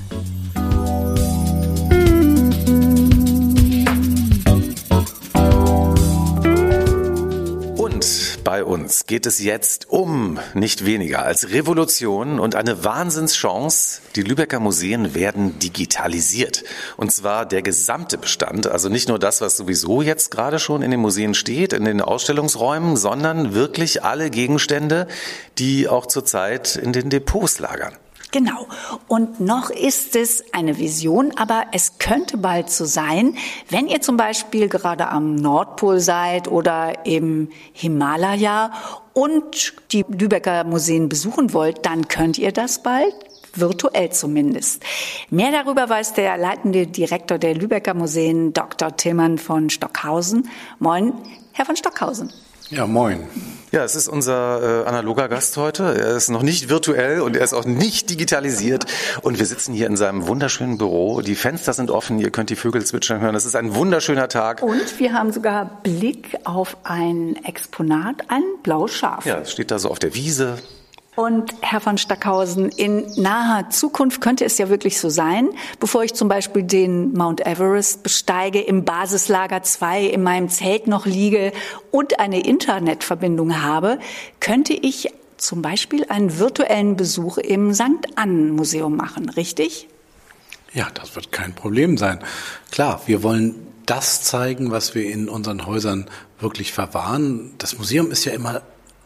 Und bei uns geht es jetzt um nicht weniger als Revolution und eine Wahnsinnschance. Die Lübecker Museen werden digitalisiert. Und zwar der gesamte Bestand, also nicht nur das, was sowieso jetzt gerade schon in den Museen steht, in den Ausstellungsräumen, sondern wirklich alle Gegenstände, die auch zurzeit in den Depots lagern. Genau. Und noch ist es eine Vision, aber es könnte bald so sein, wenn ihr zum Beispiel gerade am Nordpol seid oder im Himalaya und die Lübecker Museen besuchen wollt, dann könnt ihr das bald, virtuell zumindest. Mehr darüber weiß der leitende Direktor der Lübecker Museen, Doktor Tillmann von Stockhausen. Moin, Herr von Stockhausen. Ja, moin. Ja, es ist unser äh, analoger Gast heute. Er ist noch nicht virtuell und er ist auch nicht digitalisiert. Und wir sitzen hier in seinem wunderschönen Büro. Die Fenster sind offen, ihr könnt die Vögel zwitschern hören. Es ist ein wunderschöner Tag. Und wir haben sogar Blick auf ein Exponat, ein blaues Schaf. Ja, es steht da so auf der Wiese. Und Herr von Stockhausen, in naher Zukunft könnte es ja wirklich so sein, bevor ich zum Beispiel den Mount Everest besteige, im Basislager zwei in meinem Zelt noch liege und eine Internetverbindung habe, könnte ich zum Beispiel einen virtuellen Besuch im Sankt Annen Museum machen, richtig? Ja, das wird kein Problem sein. Klar, wir wollen das zeigen, was wir in unseren Häusern wirklich verwahren. Das Museum ist ja immer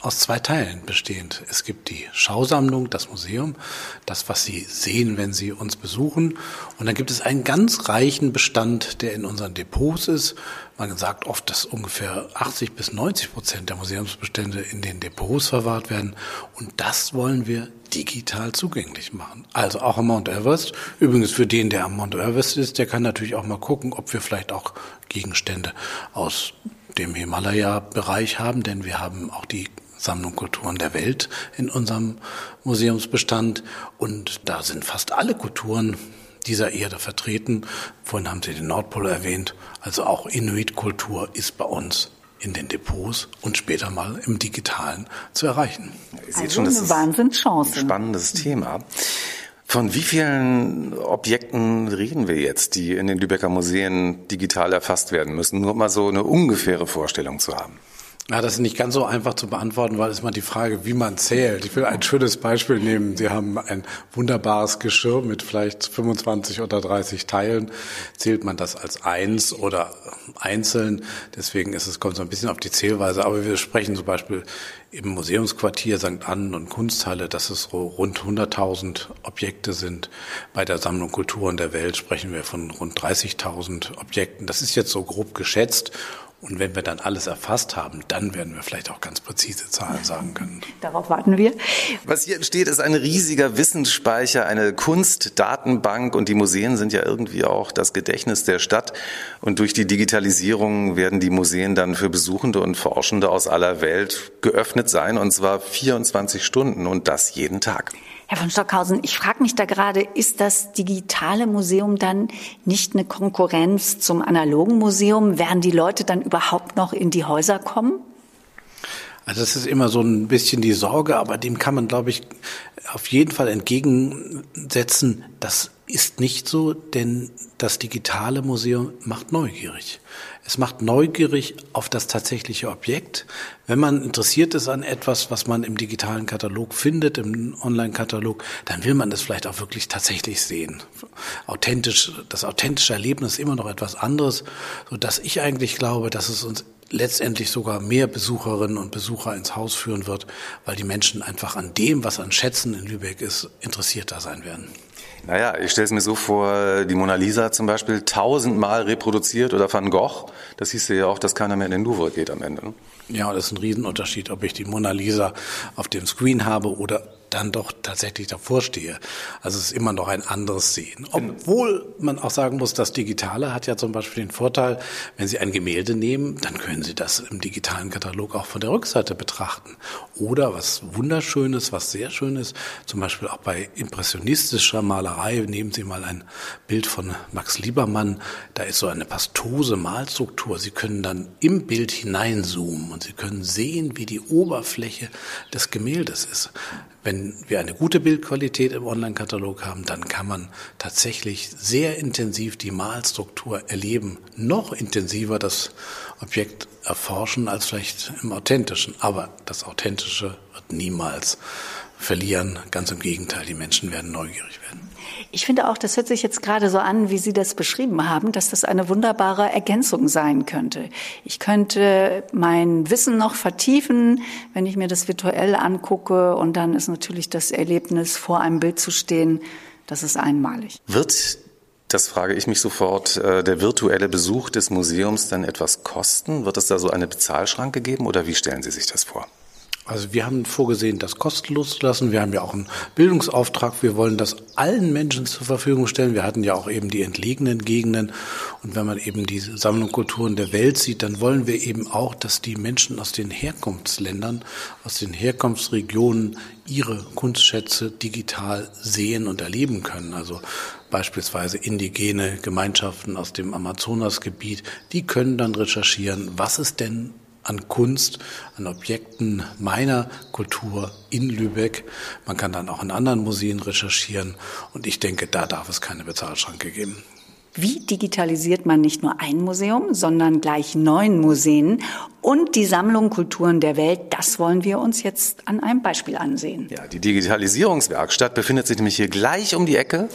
aus zwei Teilen bestehend. Es gibt die Schausammlung, das Museum, das, was Sie sehen, wenn Sie uns besuchen. Und dann gibt es einen ganz reichen Bestand, der in unseren Depots ist. Man sagt oft, dass ungefähr achtzig bis neunzig Prozent der Museumsbestände in den Depots verwahrt werden. Und das wollen wir digital zugänglich machen. Also auch am Mount Everest. Übrigens für den, der am Mount Everest ist, der kann natürlich auch mal gucken, ob wir vielleicht auch Gegenstände aus dem Himalaya-Bereich haben, denn wir haben auch die Sammlung Kulturen der Welt in unserem Museumsbestand und da sind fast alle Kulturen dieser Erde vertreten. Vorhin haben Sie den Nordpol erwähnt, also auch Inuit-Kultur ist bei uns in den Depots und später mal im Digitalen zu erreichen. Ihr seht schon, das ist Wahnsinnschance. Ein spannendes Thema. Von wie vielen Objekten reden wir jetzt, die in den Lübecker Museen digital erfasst werden müssen? Nur mal so eine ungefähre Vorstellung zu haben. Ja, das ist nicht ganz so einfach zu beantworten, weil es mal die Frage, wie man zählt. Ich will ein schönes Beispiel nehmen. Sie haben ein wunderbares Geschirr mit vielleicht fünfundzwanzig oder dreißig Teilen. Zählt man das als eins oder einzeln? Deswegen ist es, kommt so ein bisschen auf die Zählweise. Aber wir sprechen zum Beispiel im Museumsquartier Sankt Annen und Kunsthalle, dass es so rund hunderttausend Objekte sind. Bei der Sammlung Kulturen der Welt sprechen wir von rund dreißigtausend Objekten. Das ist jetzt so grob geschätzt. Und wenn wir dann alles erfasst haben, dann werden wir vielleicht auch ganz präzise Zahlen sagen können. Darauf warten wir. Was hier entsteht, ist ein riesiger Wissensspeicher, eine Kunstdatenbank und die Museen sind ja irgendwie auch das Gedächtnis der Stadt. Und durch die Digitalisierung werden die Museen dann für Besuchende und Forschende aus aller Welt geöffnet sein und zwar vierundzwanzig Stunden und das jeden Tag. Herr von Stockhausen, ich frage mich da gerade, ist das digitale Museum dann nicht eine Konkurrenz zum analogen Museum? Werden die Leute dann überhaupt noch in die Häuser kommen? Also das ist immer so ein bisschen die Sorge, aber dem kann man, glaube ich, auf jeden Fall entgegensetzen. Das ist nicht so, denn das digitale Museum macht neugierig. Es macht neugierig auf das tatsächliche Objekt. Wenn man interessiert ist an etwas, was man im digitalen Katalog findet, im Online-Katalog, dann will man das vielleicht auch wirklich tatsächlich sehen. Authentisch, das authentische Erlebnis ist immer noch etwas anderes, sodass ich eigentlich glaube, dass es uns letztendlich sogar mehr Besucherinnen und Besucher ins Haus führen wird, weil die Menschen einfach an dem, was an Schätzen in Lübeck ist, interessierter sein werden. Naja, ich stelle es mir so vor, die Mona Lisa zum Beispiel tausendmal reproduziert oder Van Gogh. Das hieß ja auch, dass keiner mehr in den Louvre geht am Ende. Ne? Ja, das ist ein Riesenunterschied, ob ich die Mona Lisa auf dem Screen habe oder dann doch tatsächlich davor stehe. Also es ist immer noch ein anderes Sehen. Obwohl man auch sagen muss, das Digitale hat ja zum Beispiel den Vorteil, wenn Sie ein Gemälde nehmen, dann können Sie das im digitalen Katalog auch von der Rückseite betrachten. Oder was Wunderschönes, was sehr schön ist, zum Beispiel auch bei impressionistischer Malerei, nehmen Sie mal ein Bild von Max Liebermann, da ist so eine pastose Malstruktur. Sie können dann im Bild hineinzoomen und Sie können sehen, wie die Oberfläche des Gemäldes ist. Wenn wir eine gute Bildqualität im Online-Katalog haben, dann kann man tatsächlich sehr intensiv die Malstruktur erleben, noch intensiver das Objekt erforschen als vielleicht im Authentischen. Aber das Authentische wird niemals verlieren. Ganz im Gegenteil, die Menschen werden neugierig werden. Ich finde auch, das hört sich jetzt gerade so an, wie Sie das beschrieben haben, dass das eine wunderbare Ergänzung sein könnte. Ich könnte mein Wissen noch vertiefen, wenn ich mir das virtuell angucke, und dann ist natürlich das Erlebnis, vor einem Bild zu stehen, das ist einmalig. Wird, das frage ich mich sofort, der virtuelle Besuch des Museums dann etwas kosten? Wird es da so eine Bezahlschranke geben oder wie stellen Sie sich das vor? Also wir haben vorgesehen, das kostenlos zu lassen. Wir haben ja auch einen Bildungsauftrag. Wir wollen das allen Menschen zur Verfügung stellen. Wir hatten ja auch eben die entlegenen Gegenden. Und wenn man eben die Sammlung Kulturen der Welt sieht, dann wollen wir eben auch, dass die Menschen aus den Herkunftsländern, aus den Herkunftsregionen ihre Kunstschätze digital sehen und erleben können. Also beispielsweise indigene Gemeinschaften aus dem Amazonasgebiet, die können dann recherchieren, was ist denn an Kunst, an Objekten meiner Kultur in Lübeck. Man kann dann auch in anderen Museen recherchieren und ich denke, da darf es keine Bezahlschranke geben. Wie digitalisiert man nicht nur ein Museum, sondern gleich neun Museen und die Sammlung Kulturen der Welt? Das wollen wir uns jetzt an einem Beispiel ansehen. Ja, die Digitalisierungswerkstatt befindet sich nämlich hier gleich um die Ecke.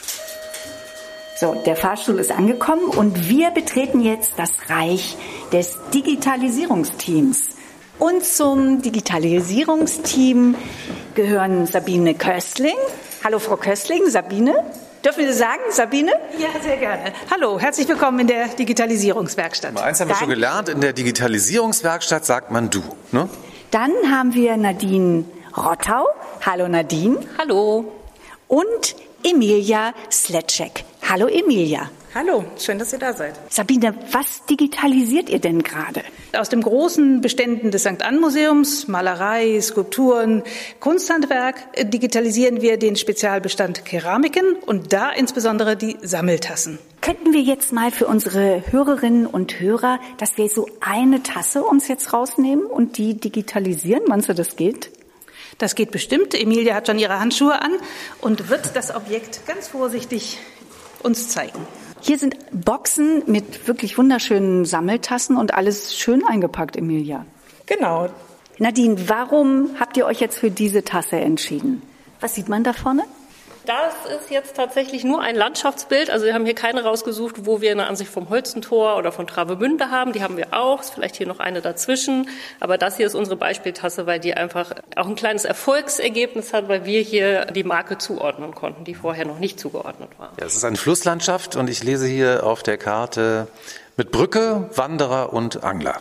So, der Fahrstuhl ist angekommen und wir betreten jetzt das Reich des Digitalisierungsteams. Und zum Digitalisierungsteam gehören Sabine Köstling. Hallo Frau Köstling, Sabine. Dürfen wir sagen, Sabine? Ja, sehr gerne. Hallo, herzlich willkommen in der Digitalisierungswerkstatt. Mal eins haben wir schon gelernt, in der Digitalisierungswerkstatt sagt man du, ne? Dann haben wir Nadine Rottau. Hallo Nadine. Hallo. Und Emilia Sletschek. Hallo Emilia. Hallo, schön, dass ihr da seid. Sabine, was digitalisiert ihr denn gerade? Aus den großen Beständen des Sankt Ann Museums, Malerei, Skulpturen, Kunsthandwerk, digitalisieren wir den Spezialbestand Keramiken und da insbesondere die Sammeltassen. Könnten wir jetzt mal für unsere Hörerinnen und Hörer, dass wir so eine Tasse uns jetzt rausnehmen und die digitalisieren? Meinst du, das geht? Das geht bestimmt. Emilia hat schon ihre Handschuhe an und wird das Objekt ganz vorsichtig uns zeigen. Hier sind Boxen mit wirklich wunderschönen Sammeltassen und alles schön eingepackt, Emilia. Genau. Nadine, warum habt ihr euch jetzt für diese Tasse entschieden? Was sieht man da vorne? Das ist jetzt tatsächlich nur ein Landschaftsbild. Also wir haben hier keine rausgesucht, wo wir eine Ansicht vom Holstentor oder von Travemünde haben. Die haben wir auch. Ist vielleicht hier noch eine dazwischen. Aber das hier ist unsere Beispieltasse, weil die einfach auch ein kleines Erfolgsergebnis hat, weil wir hier die Marke zuordnen konnten, die vorher noch nicht zugeordnet war. Ja, es ist eine Flusslandschaft und ich lese hier auf der Karte mit Brücke, Wanderer und Angler.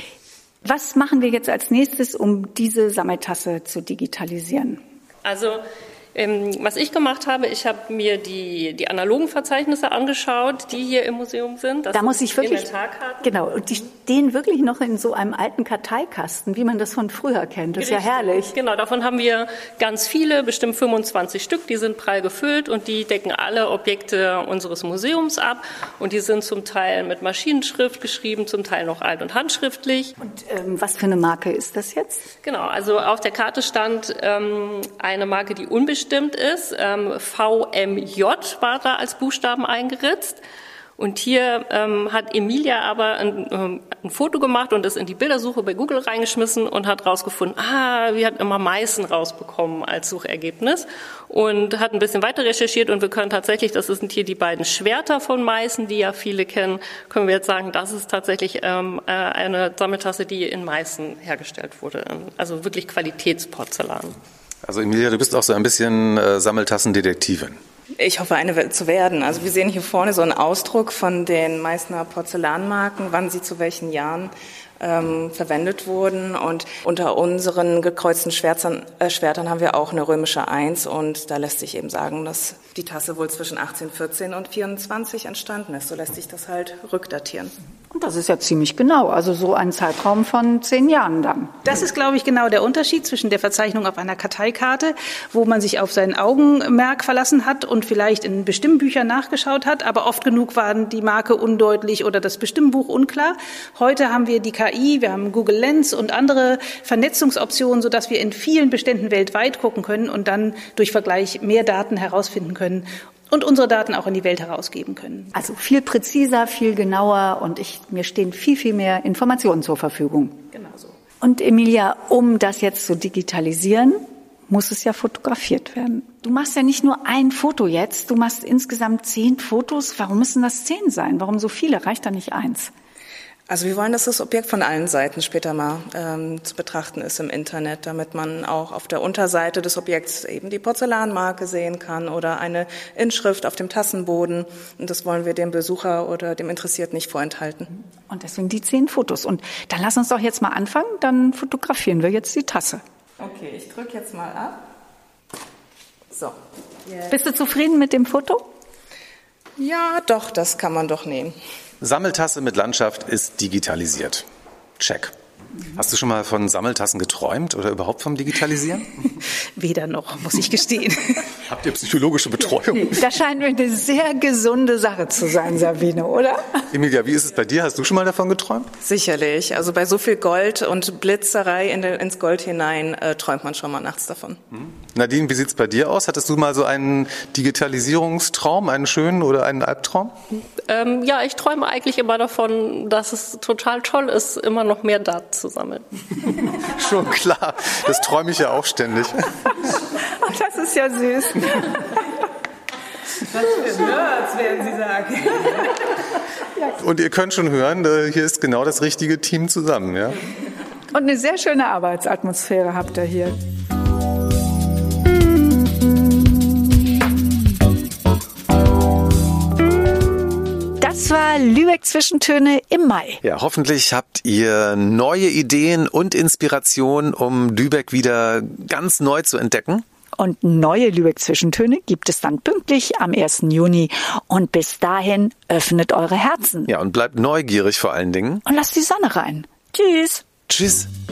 Was machen wir jetzt als nächstes, um diese Sammeltasse zu digitalisieren? Also Ähm, was ich gemacht habe, ich habe mir die, die analogen Verzeichnisse angeschaut, die hier im Museum sind. Das da muss ich wirklich, Inventarkarten. Genau, und die stehen wirklich noch in so einem alten Karteikasten, wie man das von früher kennt. Das ist Richtig. Ja herrlich. Genau, davon haben wir ganz viele, bestimmt fünfundzwanzig Stück, die sind prall gefüllt und die decken alle Objekte unseres Museums ab und die sind zum Teil mit Maschinenschrift geschrieben, zum Teil noch alt- und handschriftlich. Und ähm, was für eine Marke ist das jetzt? Genau, also auf der Karte stand ähm, eine Marke, die unbestimmt Stimmt ist. Ähm, V M J war da als Buchstaben eingeritzt. Und hier ähm, hat Emilia aber ein, ähm, ein Foto gemacht und es in die Bildersuche bei Google reingeschmissen und hat rausgefunden, ah, wir hatten immer Meißen rausbekommen als Suchergebnis und hat ein bisschen weiter recherchiert und wir können tatsächlich, das sind hier die beiden Schwerter von Meißen, die ja viele kennen, können wir jetzt sagen, das ist tatsächlich ähm, eine Sammeltasse, die in Meißen hergestellt wurde. Also wirklich Qualitätsporzellan. Also Emilia, du bist auch so ein bisschen äh, Sammeltassendetektivin. Ich hoffe, eine zu werden. Also wir sehen hier vorne so einen Ausdruck von den Meißner Porzellanmarken, wann sie zu welchen Jahren ähm, verwendet wurden. Und unter unseren gekreuzten Schwertern, äh, Schwertern haben wir auch eine römische Eins. Und da lässt sich eben sagen, dass die Tasse wohl zwischen achtzehnhundertvierzehn und vierundzwanzig entstanden ist. So lässt sich das halt rückdatieren. Und das ist ja ziemlich genau, also so ein Zeitraum von zehn Jahren dann. Das ist, glaube ich, genau der Unterschied zwischen der Verzeichnung auf einer Karteikarte, wo man sich auf sein Augenmerk verlassen hat und vielleicht in Bestimmbüchern nachgeschaut hat, aber oft genug waren die Marke undeutlich oder das Bestimmbuch unklar. Heute haben wir die K I, wir haben Google Lens und andere Vernetzungsoptionen, sodass wir in vielen Beständen weltweit gucken können und dann durch Vergleich mehr Daten herausfinden können und unsere Daten auch in die Welt herausgeben können. Also viel präziser, viel genauer und ich, mir stehen viel, viel mehr Informationen zur Verfügung. Genau so. Und Emilia, um das jetzt zu digitalisieren, muss es ja fotografiert werden. Du machst ja nicht nur ein Foto jetzt, du machst insgesamt zehn Fotos. Warum müssen das zehn sein? Warum so viele? Reicht da nicht eins? Also wir wollen, dass das Objekt von allen Seiten später mal ähm, zu betrachten ist im Internet, damit man auch auf der Unterseite des Objekts eben die Porzellanmarke sehen kann oder eine Inschrift auf dem Tassenboden. Und das wollen wir dem Besucher oder dem Interessierten nicht vorenthalten. Und deswegen die zehn Fotos. Und dann lass uns doch jetzt mal anfangen, dann fotografieren wir jetzt die Tasse. Okay, ich drücke jetzt mal ab. So. Yes. Bist du zufrieden mit dem Foto? Ja, doch, das kann man doch nehmen. Sammeltasse mit Landschaft ist digitalisiert. Check. Hast du schon mal von Sammeltassen geträumt oder überhaupt vom Digitalisieren? Weder noch, muss ich gestehen. Habt ihr psychologische Betreuung? Das scheint mir eine sehr gesunde Sache zu sein, Sabine, oder? Emilia, wie ist es bei dir? Hast du schon mal davon geträumt? Sicherlich. Also bei so viel Gold und Blitzerei in den, ins Gold hinein äh, träumt man schon mal nachts davon. Hm. Nadine, wie sieht's bei dir aus? Hattest du mal so einen Digitalisierungstraum, einen schönen oder einen Albtraum? Ähm, ja, ich träume eigentlich immer davon, dass es total toll ist, immer noch mehr Daten zu sammeln. Schon klar, das träume ich ja auch ständig. Oh, das ist ja süß. Was für Nerds, werden Sie sagen. Und ihr könnt schon hören, hier ist genau das richtige Team zusammen, ja? Und eine sehr schöne Arbeitsatmosphäre habt ihr hier. Das war Lübeck Zwischentöne im Mai. Ja, hoffentlich habt ihr neue Ideen und Inspiration, um Lübeck wieder ganz neu zu entdecken. Und neue Lübeck-Zwischentöne gibt es dann pünktlich am ersten Juni. Und bis dahin öffnet eure Herzen. Ja, und bleibt neugierig vor allen Dingen. Und lasst die Sonne rein. Tschüss. Tschüss.